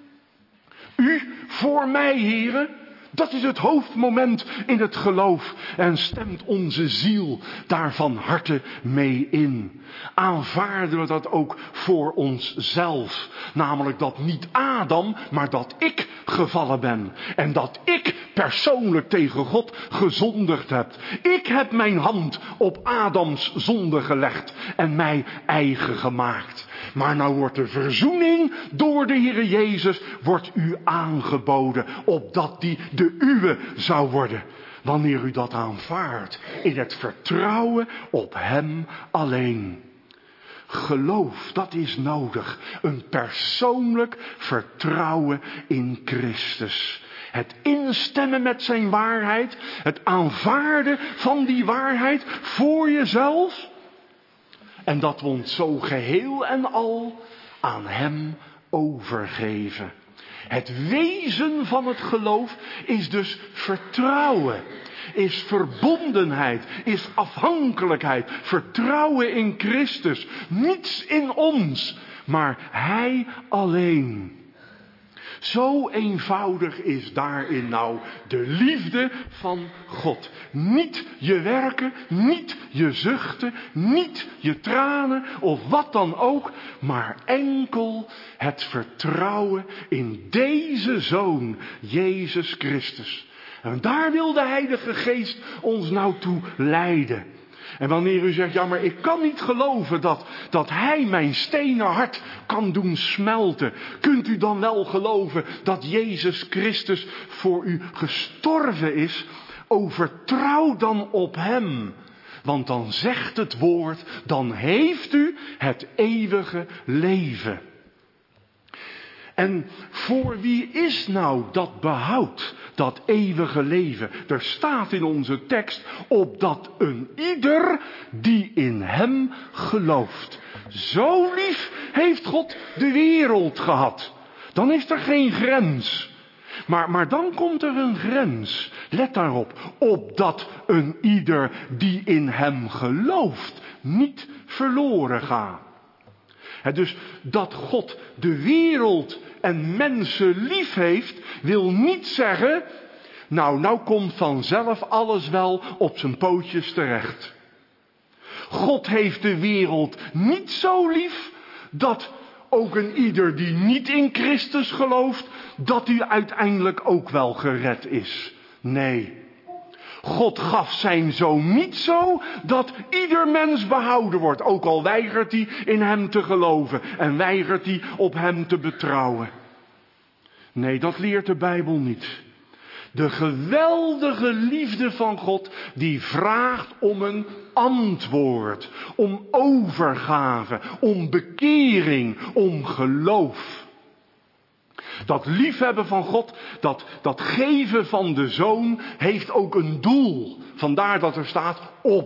U voor mij, heren, dat is het hoofdmoment in het geloof en stemt onze ziel daar van harte mee in. Aanvaarden we dat ook voor onszelf, namelijk dat niet Adam, maar dat ik gevallen ben en dat ik persoonlijk tegen God gezondigd heb. Ik heb mijn hand op Adams zonde gelegd en mij eigen gemaakt. Maar nou wordt de verzoening door de Heere Jezus wordt u aangeboden, opdat die de uwe zou worden. Wanneer u dat aanvaardt, in het vertrouwen op hem alleen. Geloof, dat is nodig. Een persoonlijk vertrouwen in Christus. Het instemmen met zijn waarheid, het aanvaarden van die waarheid voor jezelf. En dat we ons zo geheel en al aan hem overgeven. Het wezen van het geloof is dus vertrouwen, is verbondenheid, is afhankelijkheid. Vertrouwen in Christus, niets in ons, maar hij alleen. Zo eenvoudig is daarin nou de liefde van God. Niet je werken, niet je zuchten, niet je tranen of wat dan ook, maar enkel het vertrouwen in deze Zoon, Jezus Christus. En daar wil de Heilige Geest ons nou toe leiden. En wanneer u zegt, ja maar ik kan niet geloven dat hij mijn stenen hart kan doen smelten. Kunt u dan wel geloven dat Jezus Christus voor u gestorven is? Overtrouw dan op hem. Want dan zegt het woord, dan heeft u het eeuwige leven. En voor wie is nou dat behoud, dat eeuwige leven? Er staat in onze tekst, opdat een ieder die in hem gelooft. Zo lief heeft God de wereld gehad. Dan is er geen grens. Maar dan komt er een grens. Let daarop. Opdat een ieder die in hem gelooft niet verloren gaat. Dus dat God de wereld en mensen lief heeft, wil niet zeggen, nou komt vanzelf alles wel op zijn pootjes terecht. God heeft de wereld niet zo lief, dat ook een ieder die niet in Christus gelooft, dat hij uiteindelijk ook wel gered is. Nee. God gaf zijn zoon niet zo dat ieder mens behouden wordt. Ook al weigert hij in hem te geloven en weigert hij op hem te betrouwen. Nee, dat leert de Bijbel niet. De geweldige liefde van God die vraagt om een antwoord, om overgave, om bekering, om geloof. Dat liefhebben van God, dat geven van de Zoon heeft ook een doel. Vandaar dat er staat,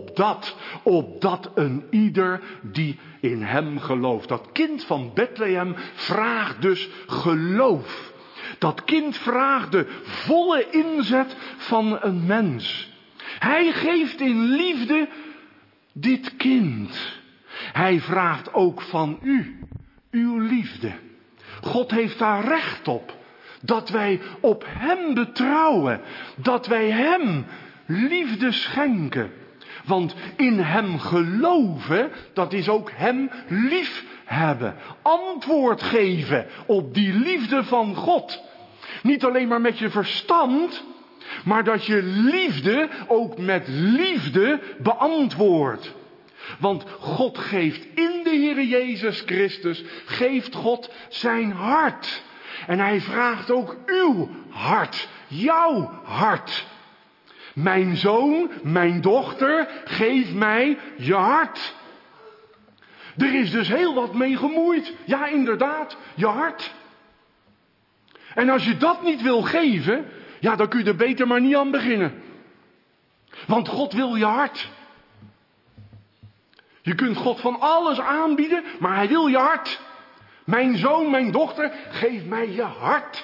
opdat een ieder die in hem gelooft. Dat kind van Bethlehem vraagt dus geloof. Dat kind vraagt de volle inzet van een mens. Hij geeft in liefde dit kind. Hij vraagt ook van u, uw liefde. God heeft daar recht op. Dat wij op hem betrouwen. Dat wij hem liefde schenken. Want in hem geloven, dat is ook hem lief hebben. Antwoord geven op die liefde van God. Niet alleen maar met je verstand, maar dat je liefde ook met liefde beantwoordt. Want God geeft in de Heer Jezus Christus, geeft God zijn hart. En hij vraagt ook uw hart, jouw hart. Mijn zoon, mijn dochter, geef mij je hart. Er is dus heel wat mee gemoeid. Ja, inderdaad, je hart. En als je dat niet wil geven, ja, dan kun je er beter maar niet aan beginnen. Want God wil je hart. Je kunt God van alles aanbieden, maar hij wil je hart. Mijn zoon, mijn dochter, geef mij je hart.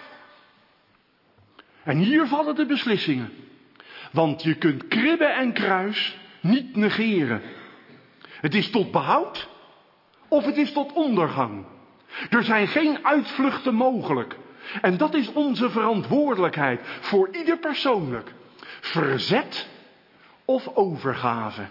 En hier vallen de beslissingen. Want je kunt kribbe en kruis niet negeren. Het is tot behoud of het is tot ondergang. Er zijn geen uitvluchten mogelijk. En dat is onze verantwoordelijkheid voor ieder persoonlijk. Verzet of overgave.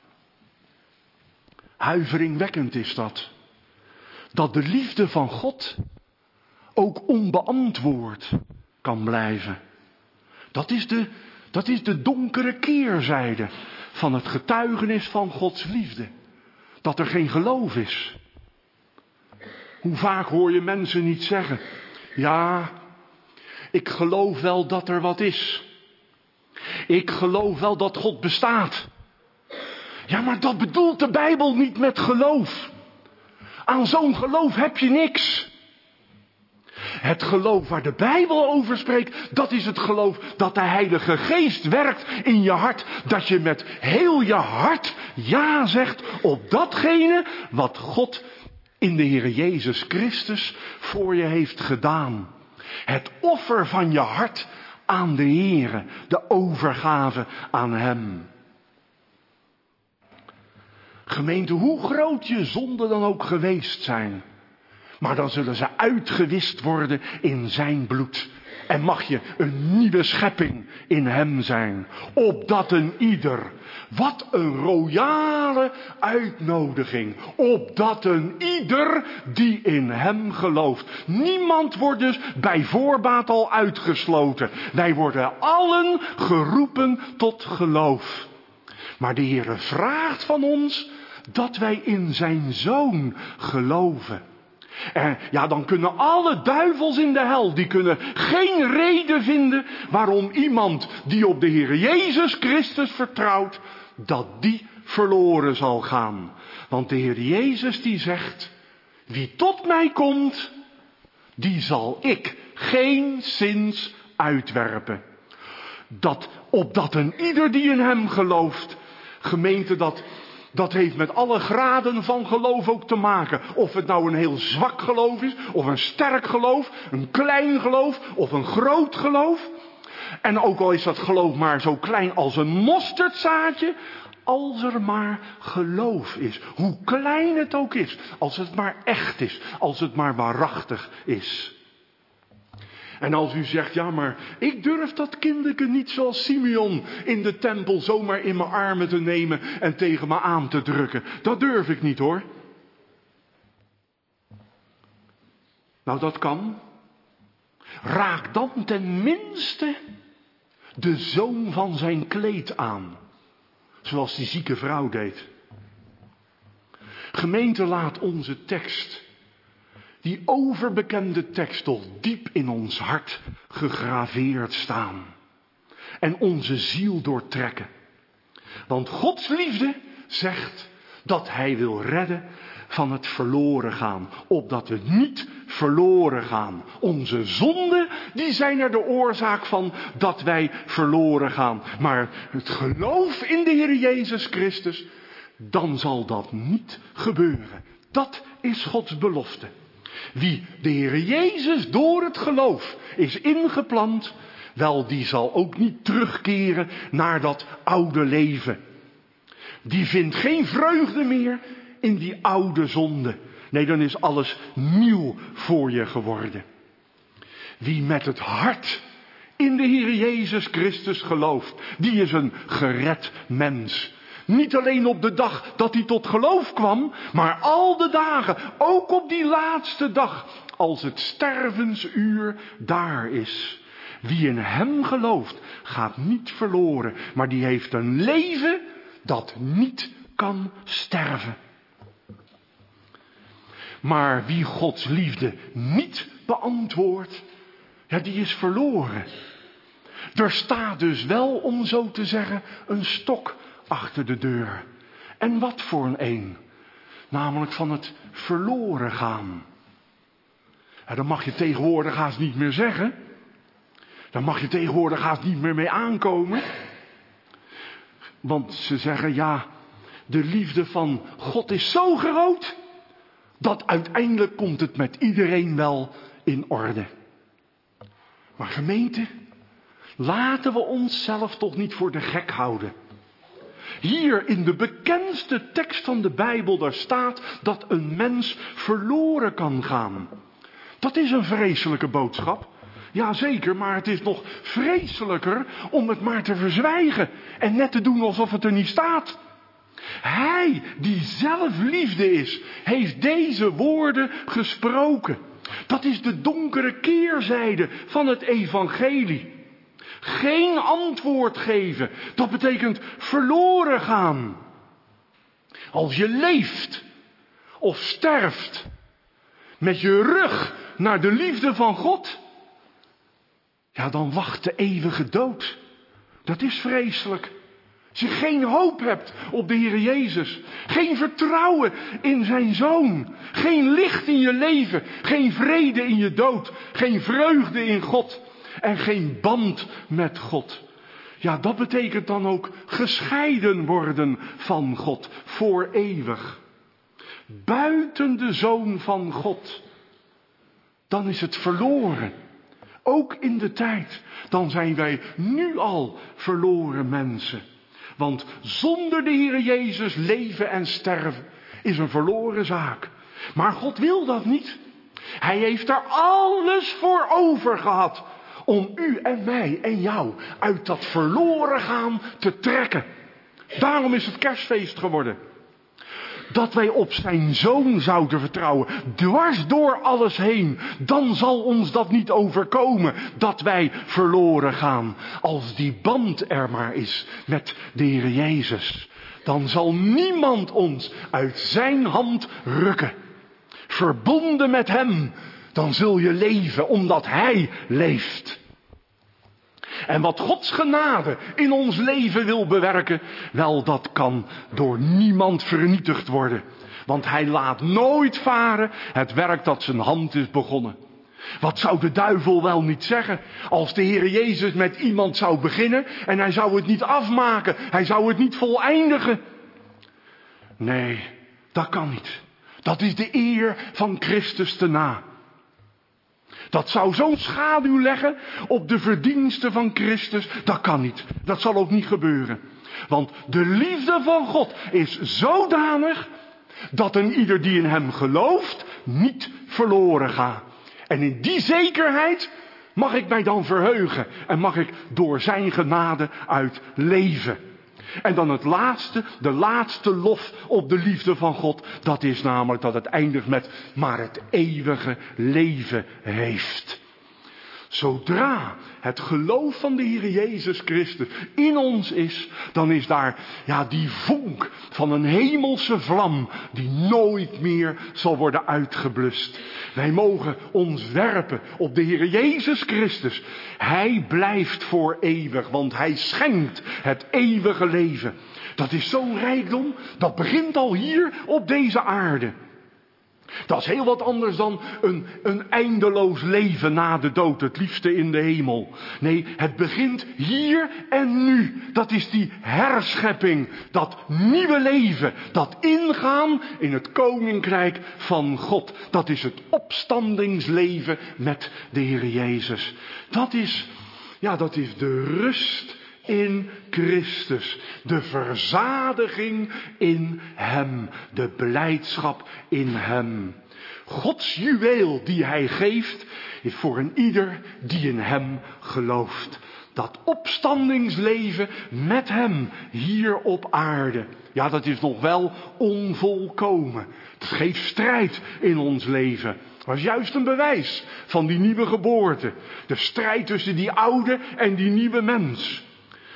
Huiveringwekkend is dat. Dat de liefde van God ook onbeantwoord kan blijven. Dat is de donkere keerzijde van het getuigenis van Gods liefde. Dat er geen geloof is. Hoe vaak hoor je mensen niet zeggen: ja, ik geloof wel dat er wat is. Ik geloof wel dat God bestaat. Ja, maar dat bedoelt de Bijbel niet met geloof. Aan zo'n geloof heb je niks. Het geloof waar de Bijbel over spreekt, dat is het geloof dat de Heilige Geest werkt in je hart. Dat je met heel je hart ja zegt op datgene wat God in de Heer Jezus Christus voor je heeft gedaan. Het offer van je hart aan de Heer, de overgave aan Hem. Gemeente, hoe groot je zonden dan ook geweest zijn, maar dan zullen ze uitgewist worden in zijn bloed. En mag je een nieuwe schepping in hem zijn. Opdat een ieder, wat een royale uitnodiging. Opdat een ieder die in hem gelooft. Niemand wordt dus bij voorbaat al uitgesloten. Wij worden allen geroepen tot geloof. Maar de Heere vraagt van ons dat wij in zijn Zoon geloven. En ja, dan kunnen alle duivels in de hel, die kunnen geen reden vinden waarom iemand die op de Heer Jezus Christus vertrouwt, dat die verloren zal gaan. Want de Heer Jezus die zegt: wie tot mij komt, die zal ik geenszins uitwerpen. Opdat een ieder die in hem gelooft, gemeente, dat heeft met alle graden van geloof ook te maken. Of het nou een heel zwak geloof is, of een sterk geloof, een klein geloof, of een groot geloof. En ook al is dat geloof maar zo klein als een mosterdzaadje, als er maar geloof is. Hoe klein het ook is, als het maar echt is, als het maar waarachtig is. En als u zegt: ja, maar ik durf dat kinderke niet zoals Simeon in de tempel zomaar in mijn armen te nemen en tegen me aan te drukken. Dat durf ik niet, hoor. Nou, dat kan. Raak dan tenminste de zoom van zijn kleed aan. Zoals die zieke vrouw deed. Gemeente, laat onze tekst, die overbekende tekst, toch diep in ons hart gegraveerd staan. En onze ziel doortrekken. Want Gods liefde zegt dat hij wil redden van het verloren gaan. Opdat we niet verloren gaan. Onze zonden, die zijn er de oorzaak van dat wij verloren gaan. Maar het geloof in de Heer Jezus Christus, dan zal dat niet gebeuren. Dat is Gods belofte. Wie de Heer Jezus door het geloof is ingeplant, wel, die zal ook niet terugkeren naar dat oude leven. Die vindt geen vreugde meer in die oude zonde. Nee, dan is alles nieuw voor je geworden. Wie met het hart in de Heer Jezus Christus gelooft, die is een gered mens. Niet alleen op de dag dat hij tot geloof kwam, maar al de dagen, ook op die laatste dag, als het stervensuur daar is. Wie in hem gelooft, gaat niet verloren, maar die heeft een leven dat niet kan sterven. Maar wie Gods liefde niet beantwoordt, ja, die is verloren. Er staat dus wel, om zo te zeggen, een stok achter de deur. En wat voor een? Namelijk van het verloren gaan. Ja, dat mag je tegenwoordig haast niet meer zeggen. Daar mag je tegenwoordig haast niet meer mee aankomen. Want ze zeggen, ja, de liefde van God is zo groot, dat uiteindelijk komt het met iedereen wel in orde. Maar gemeente, laten we onszelf toch niet voor de gek houden. Hier in de bekendste tekst van de Bijbel, daar staat dat een mens verloren kan gaan. Dat is een vreselijke boodschap. Jazeker, maar het is nog vreselijker om het maar te verzwijgen en net te doen alsof het er niet staat. Hij die zelf liefde is, heeft deze woorden gesproken. Dat is de donkere keerzijde van het evangelie. Geen antwoord geven, dat betekent verloren gaan. Als je leeft of sterft met je rug naar de liefde van God, ja, dan wacht de eeuwige dood. Dat is vreselijk. Als je geen hoop hebt op de Heer Jezus, geen vertrouwen in zijn Zoon, geen licht in je leven, geen vrede in je dood, geen vreugde in God en geen band met God. Ja, dat betekent dan ook gescheiden worden van God voor eeuwig. Buiten de Zoon van God, dan is het verloren. Ook in de tijd, dan zijn wij nu al verloren mensen. Want zonder de Heer Jezus leven en sterven is een verloren zaak. Maar God wil dat niet. Hij heeft er alles voor over gehad om u en mij en jou uit dat verloren gaan te trekken. Daarom is het kerstfeest geworden. Dat wij op zijn Zoon zouden vertrouwen, dwars door alles heen. Dan zal ons dat niet overkomen, dat wij verloren gaan. Als die band er maar is met de Heer Jezus, dan zal niemand ons uit zijn hand rukken. Verbonden met hem, dan zul je leven omdat hij leeft. En wat Gods genade in ons leven wil bewerken, wel, dat kan door niemand vernietigd worden. Want hij laat nooit varen het werk dat zijn hand is begonnen. Wat zou de duivel wel niet zeggen als de Heer Jezus met iemand zou beginnen en hij zou het niet afmaken, hij zou het niet voleindigen. Nee, dat kan niet. Dat is de eer van Christus te na. Dat zou zo'n schaduw leggen op de verdiensten van Christus. Dat kan niet. Dat zal ook niet gebeuren. Want de liefde van God is zodanig dat een ieder die in hem gelooft niet verloren gaat. En in die zekerheid mag ik mij dan verheugen en mag ik door zijn genade uit leven. En dan de laatste lof op de liefde van God, dat is namelijk dat het eindigt met maar het eeuwige leven heeft. Zodra het geloof van de Heer Jezus Christus in ons is, dan is daar die vonk van een hemelse vlam die nooit meer zal worden uitgeblust. Wij mogen ons werpen op de Heer Jezus Christus. Hij blijft voor eeuwig, want hij schenkt het eeuwige leven. Dat is zo'n rijkdom, dat begint al hier op deze aarde. Dat is heel wat anders dan een eindeloos leven na de dood, het liefste in de hemel. Nee, het begint hier en nu. Dat is die herschepping, dat nieuwe leven, dat ingaan in het koninkrijk van God. Dat is het opstandingsleven met de Heer Jezus. Dat is de rust in Christus, de verzadiging in hem, de blijdschap in hem. Gods juweel die hij geeft, is voor een ieder die in hem gelooft. Dat opstandingsleven met hem hier op aarde, dat is nog wel onvolkomen. Het geeft strijd in ons leven. Dat is juist een bewijs van die nieuwe geboorte. De strijd tussen die oude en die nieuwe mens.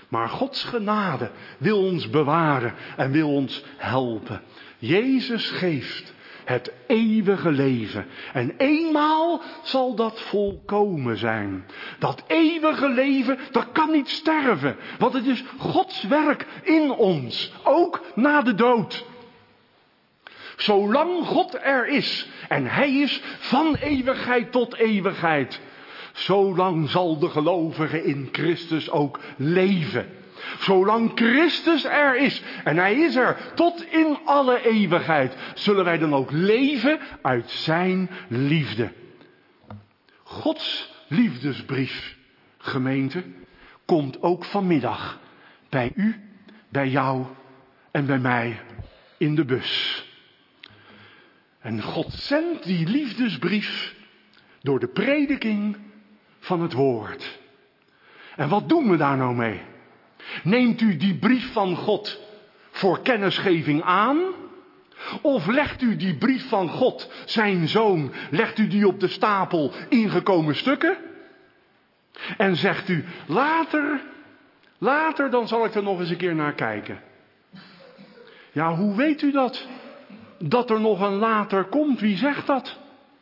Maar Gods genade wil ons bewaren en wil ons helpen. Jezus geeft het eeuwige leven. En eenmaal zal dat volkomen zijn. Dat eeuwige leven, dat kan niet sterven. Want het is Gods werk in ons. Ook na de dood. Zolang God er is. En Hij is van eeuwigheid tot eeuwigheid. Zolang zal de gelovige in Christus ook leven. Zolang Christus er is, en Hij is er tot in alle eeuwigheid, zullen wij dan ook leven uit Zijn liefde. Gods liefdesbrief, gemeente, komt ook vanmiddag bij u, bij jou en bij mij in de bus. En God zendt die liefdesbrief door de prediking van het woord. En wat doen we daar nou mee? Neemt u die brief van God voor kennisgeving aan? Of legt u die brief van God, zijn zoon, legt u die op de stapel ingekomen stukken? En zegt u, later dan zal ik er nog eens een keer naar kijken. Ja, hoe weet u dat? Dat er nog een later komt, wie zegt dat?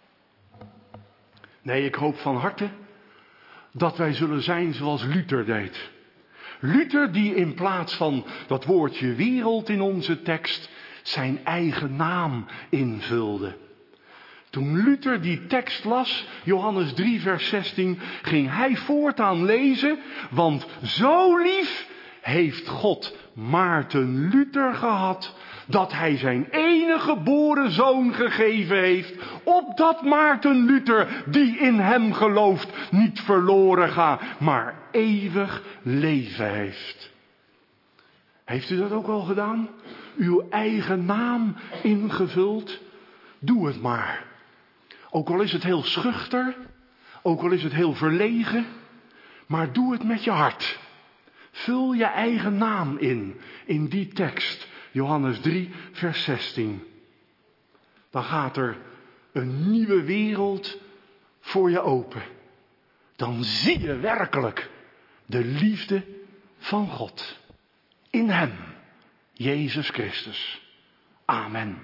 Nee, ik hoop van harte dat wij zullen zijn zoals Luther deed. Luther die in plaats van dat woordje wereld in onze tekst zijn eigen naam invulde. Toen Luther die tekst las, Johannes 3 vers 16, ging hij voortaan lezen, want zo lief heeft God Maarten Luther gehad, dat hij zijn enige geboren zoon gegeven heeft, opdat Maarten Luther, die in hem gelooft, niet verloren gaat, maar eeuwig leven heeft. Heeft u dat ook al gedaan? Uw eigen naam ingevuld? Doe het maar. Ook al is het heel schuchter, ook al is het heel verlegen, maar doe het met je hart. Vul je eigen naam in die tekst. Johannes 3, vers 16. Dan gaat er een nieuwe wereld voor je open. Dan zie je werkelijk de liefde van God. In Hem, Jezus Christus. Amen.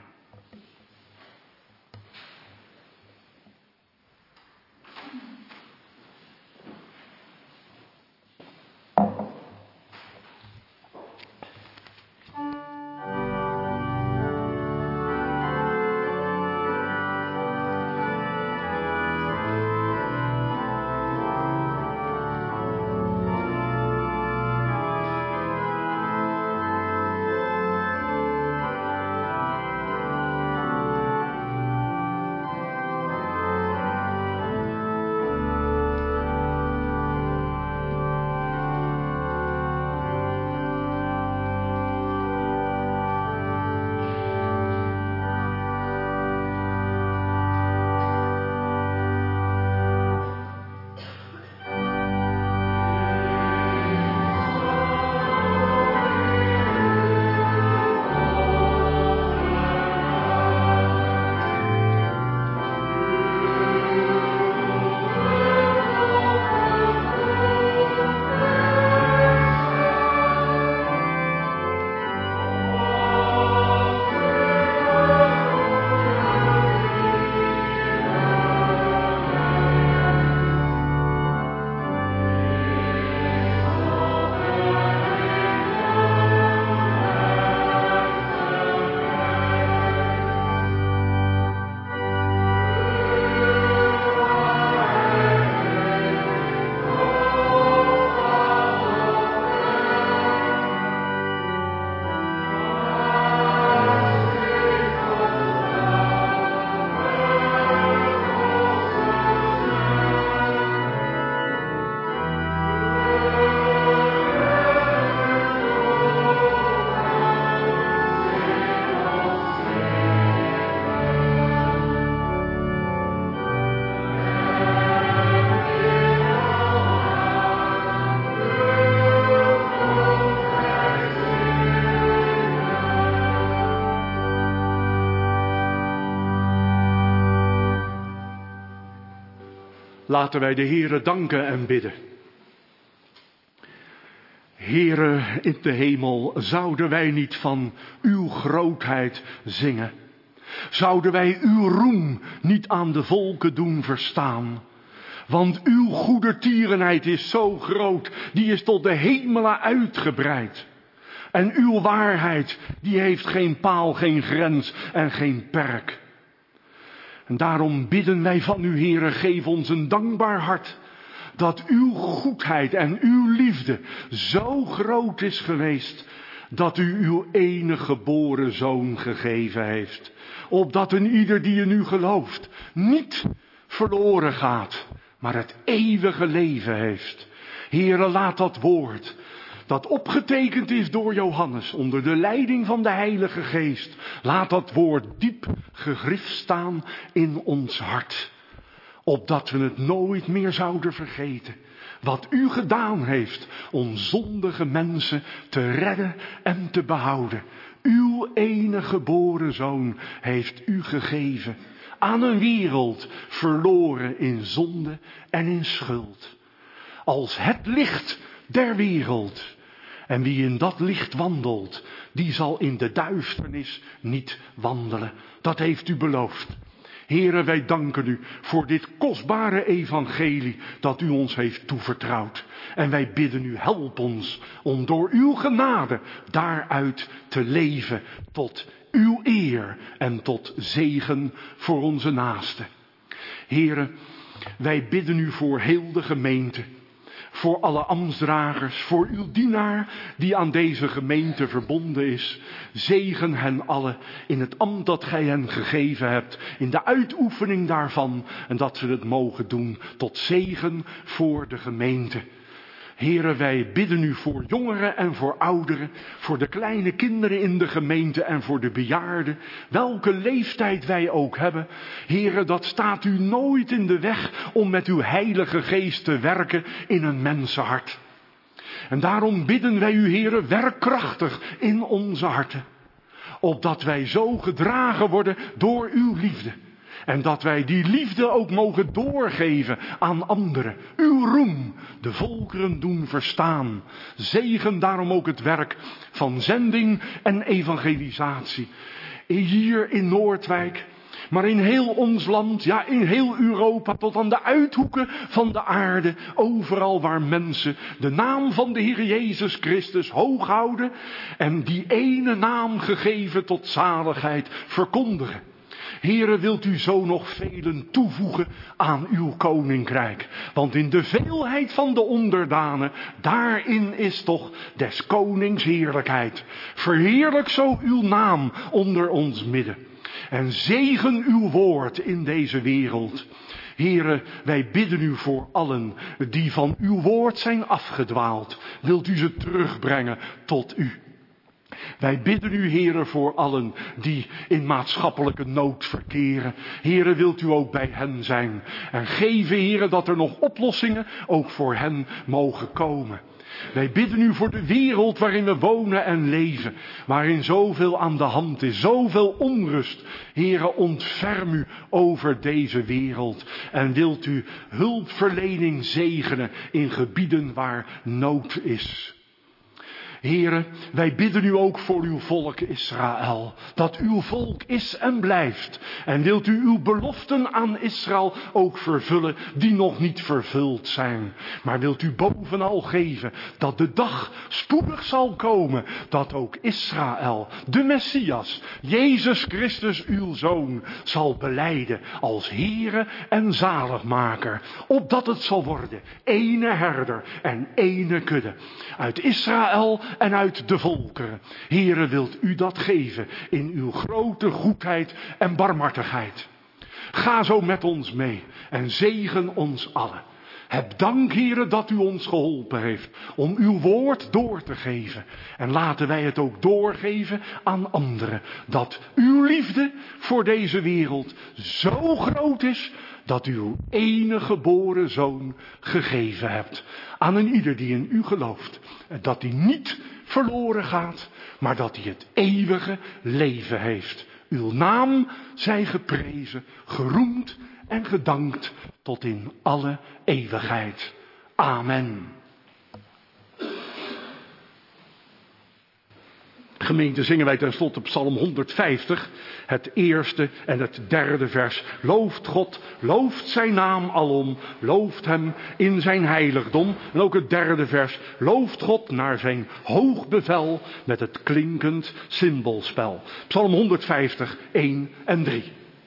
Laten wij de Heere danken en bidden. Heere in de hemel, zouden wij niet van uw grootheid zingen? Zouden wij uw roem niet aan de volken doen verstaan? Want uw goedertierenheid is zo groot, die is tot de hemelen uitgebreid. En uw waarheid, die heeft geen paal, geen grens en geen perk. En daarom bidden wij van u, Heere, geef ons een dankbaar hart, dat uw goedheid en uw liefde zo groot is geweest, dat u uw enige geboren zoon gegeven heeft. Opdat een ieder die in u gelooft niet verloren gaat, maar het eeuwige leven heeft. Heere, laat dat woord, dat opgetekend is door Johannes onder de leiding van de Heilige Geest, laat dat woord diep gegrift staan in ons hart. Opdat we het nooit meer zouden vergeten. Wat u gedaan heeft om zondige mensen te redden en te behouden. Uw enige geboren zoon heeft u gegeven. Aan een wereld verloren in zonde en in schuld. Als het licht der wereld. En wie in dat licht wandelt, die zal in de duisternis niet wandelen. Dat heeft u beloofd. Heere, wij danken u voor dit kostbare evangelie dat u ons heeft toevertrouwd. En wij bidden u, help ons om door uw genade daaruit te leven tot uw eer en tot zegen voor onze naasten. Heere, wij bidden u voor heel de gemeente. Voor alle ambtsdragers, voor uw dienaar die aan deze gemeente verbonden is. Zegen hen allen in het ambt dat gij hen gegeven hebt, in de uitoefening daarvan. En dat ze het mogen doen tot zegen voor de gemeente. Heren, wij bidden u voor jongeren en voor ouderen, voor de kleine kinderen in de gemeente en voor de bejaarden. Welke leeftijd wij ook hebben. Heren, dat staat u nooit in de weg om met uw Heilige Geest te werken in een mensenhart. En daarom bidden wij u, heren, werk krachtig in onze harten. Opdat wij zo gedragen worden door uw liefde. En dat wij die liefde ook mogen doorgeven aan anderen. Uw roem de volkeren doen verstaan. Zegen daarom ook het werk van zending en evangelisatie. Hier in Noordwijk, maar in heel ons land, ja in heel Europa, tot aan de uithoeken van de aarde. Overal waar mensen de naam van de Heer Jezus Christus hoog houden. En die ene naam gegeven tot zaligheid verkondigen. Heere, wilt u zo nog velen toevoegen aan uw koninkrijk? Want in de veelheid van de onderdanen, daarin is toch des konings heerlijkheid. Verheerlijk zo uw naam onder ons midden. En zegen uw woord in deze wereld. Heere, wij bidden u voor allen die van uw woord zijn afgedwaald. Wilt u ze terugbrengen tot u? Wij bidden u, Heere, voor allen die in maatschappelijke nood verkeren. Heere, wilt u ook bij hen zijn. En geven, Heere, dat er nog oplossingen ook voor hen mogen komen. Wij bidden u voor de wereld waarin we wonen en leven. Waarin zoveel aan de hand is, zoveel onrust. Heere, ontferm u over deze wereld. En wilt u hulpverlening zegenen in gebieden waar nood is. Heren, wij bidden u ook voor uw volk Israël. Dat uw volk is en blijft. En wilt u uw beloften aan Israël ook vervullen die nog niet vervuld zijn. Maar wilt u bovenal geven dat de dag spoedig zal komen. Dat ook Israël, de Messias, Jezus Christus uw Zoon, zal belijden als Heere en Zaligmaker. Opdat het zal worden ene herder en ene kudde. Uit Israël en uit de volkeren. Heere, wilt u dat geven in uw grote goedheid en barmhartigheid. Ga zo met ons mee en zegen ons allen. Heb dank, Heere, dat u ons geholpen heeft om uw woord door te geven. En laten wij het ook doorgeven aan anderen. Dat uw liefde voor deze wereld zo groot is dat u uw enige geboren zoon gegeven hebt. Aan een ieder die in u gelooft. Dat hij niet verloren gaat, maar dat hij het eeuwige leven heeft. Uw naam zij geprezen, geroemd en gedankt tot in alle eeuwigheid. Amen. Gemeente, zingen wij tenslotte Psalm 150, het eerste en het derde vers. Looft God, looft zijn naam alom, looft hem in zijn heiligdom. En ook het derde vers, looft God naar zijn hoog bevel met het klinkend symboolspel. Psalm 150, 1 en 3.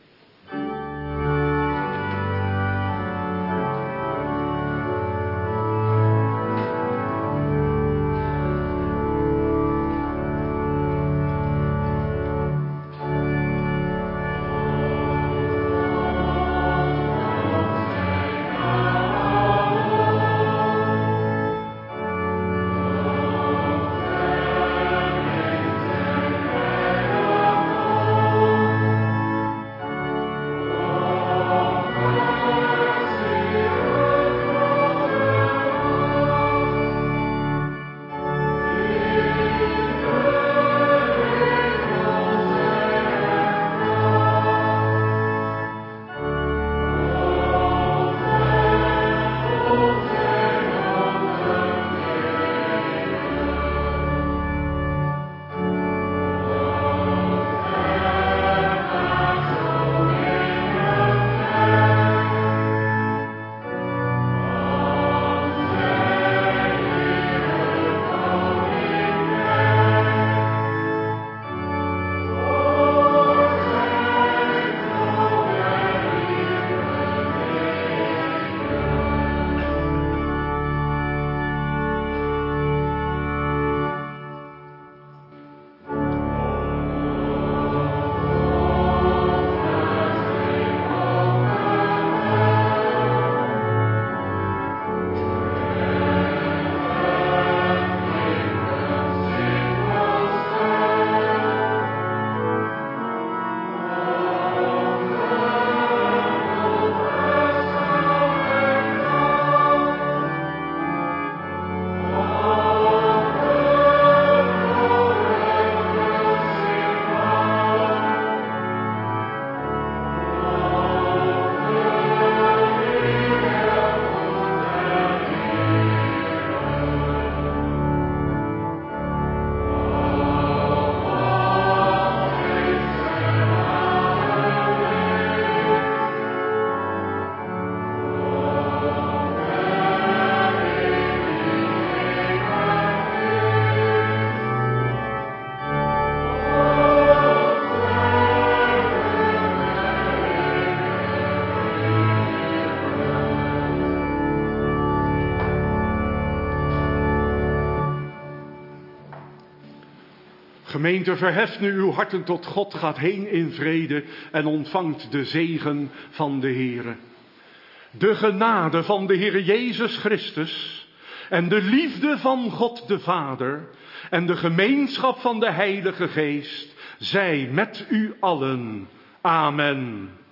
Gemeente, verheft nu uw harten tot God, gaat heen in vrede en ontvangt de zegen van de Heere. De genade van de Heere Jezus Christus en de liefde van God de Vader en de gemeenschap van de Heilige Geest zij met u allen. Amen.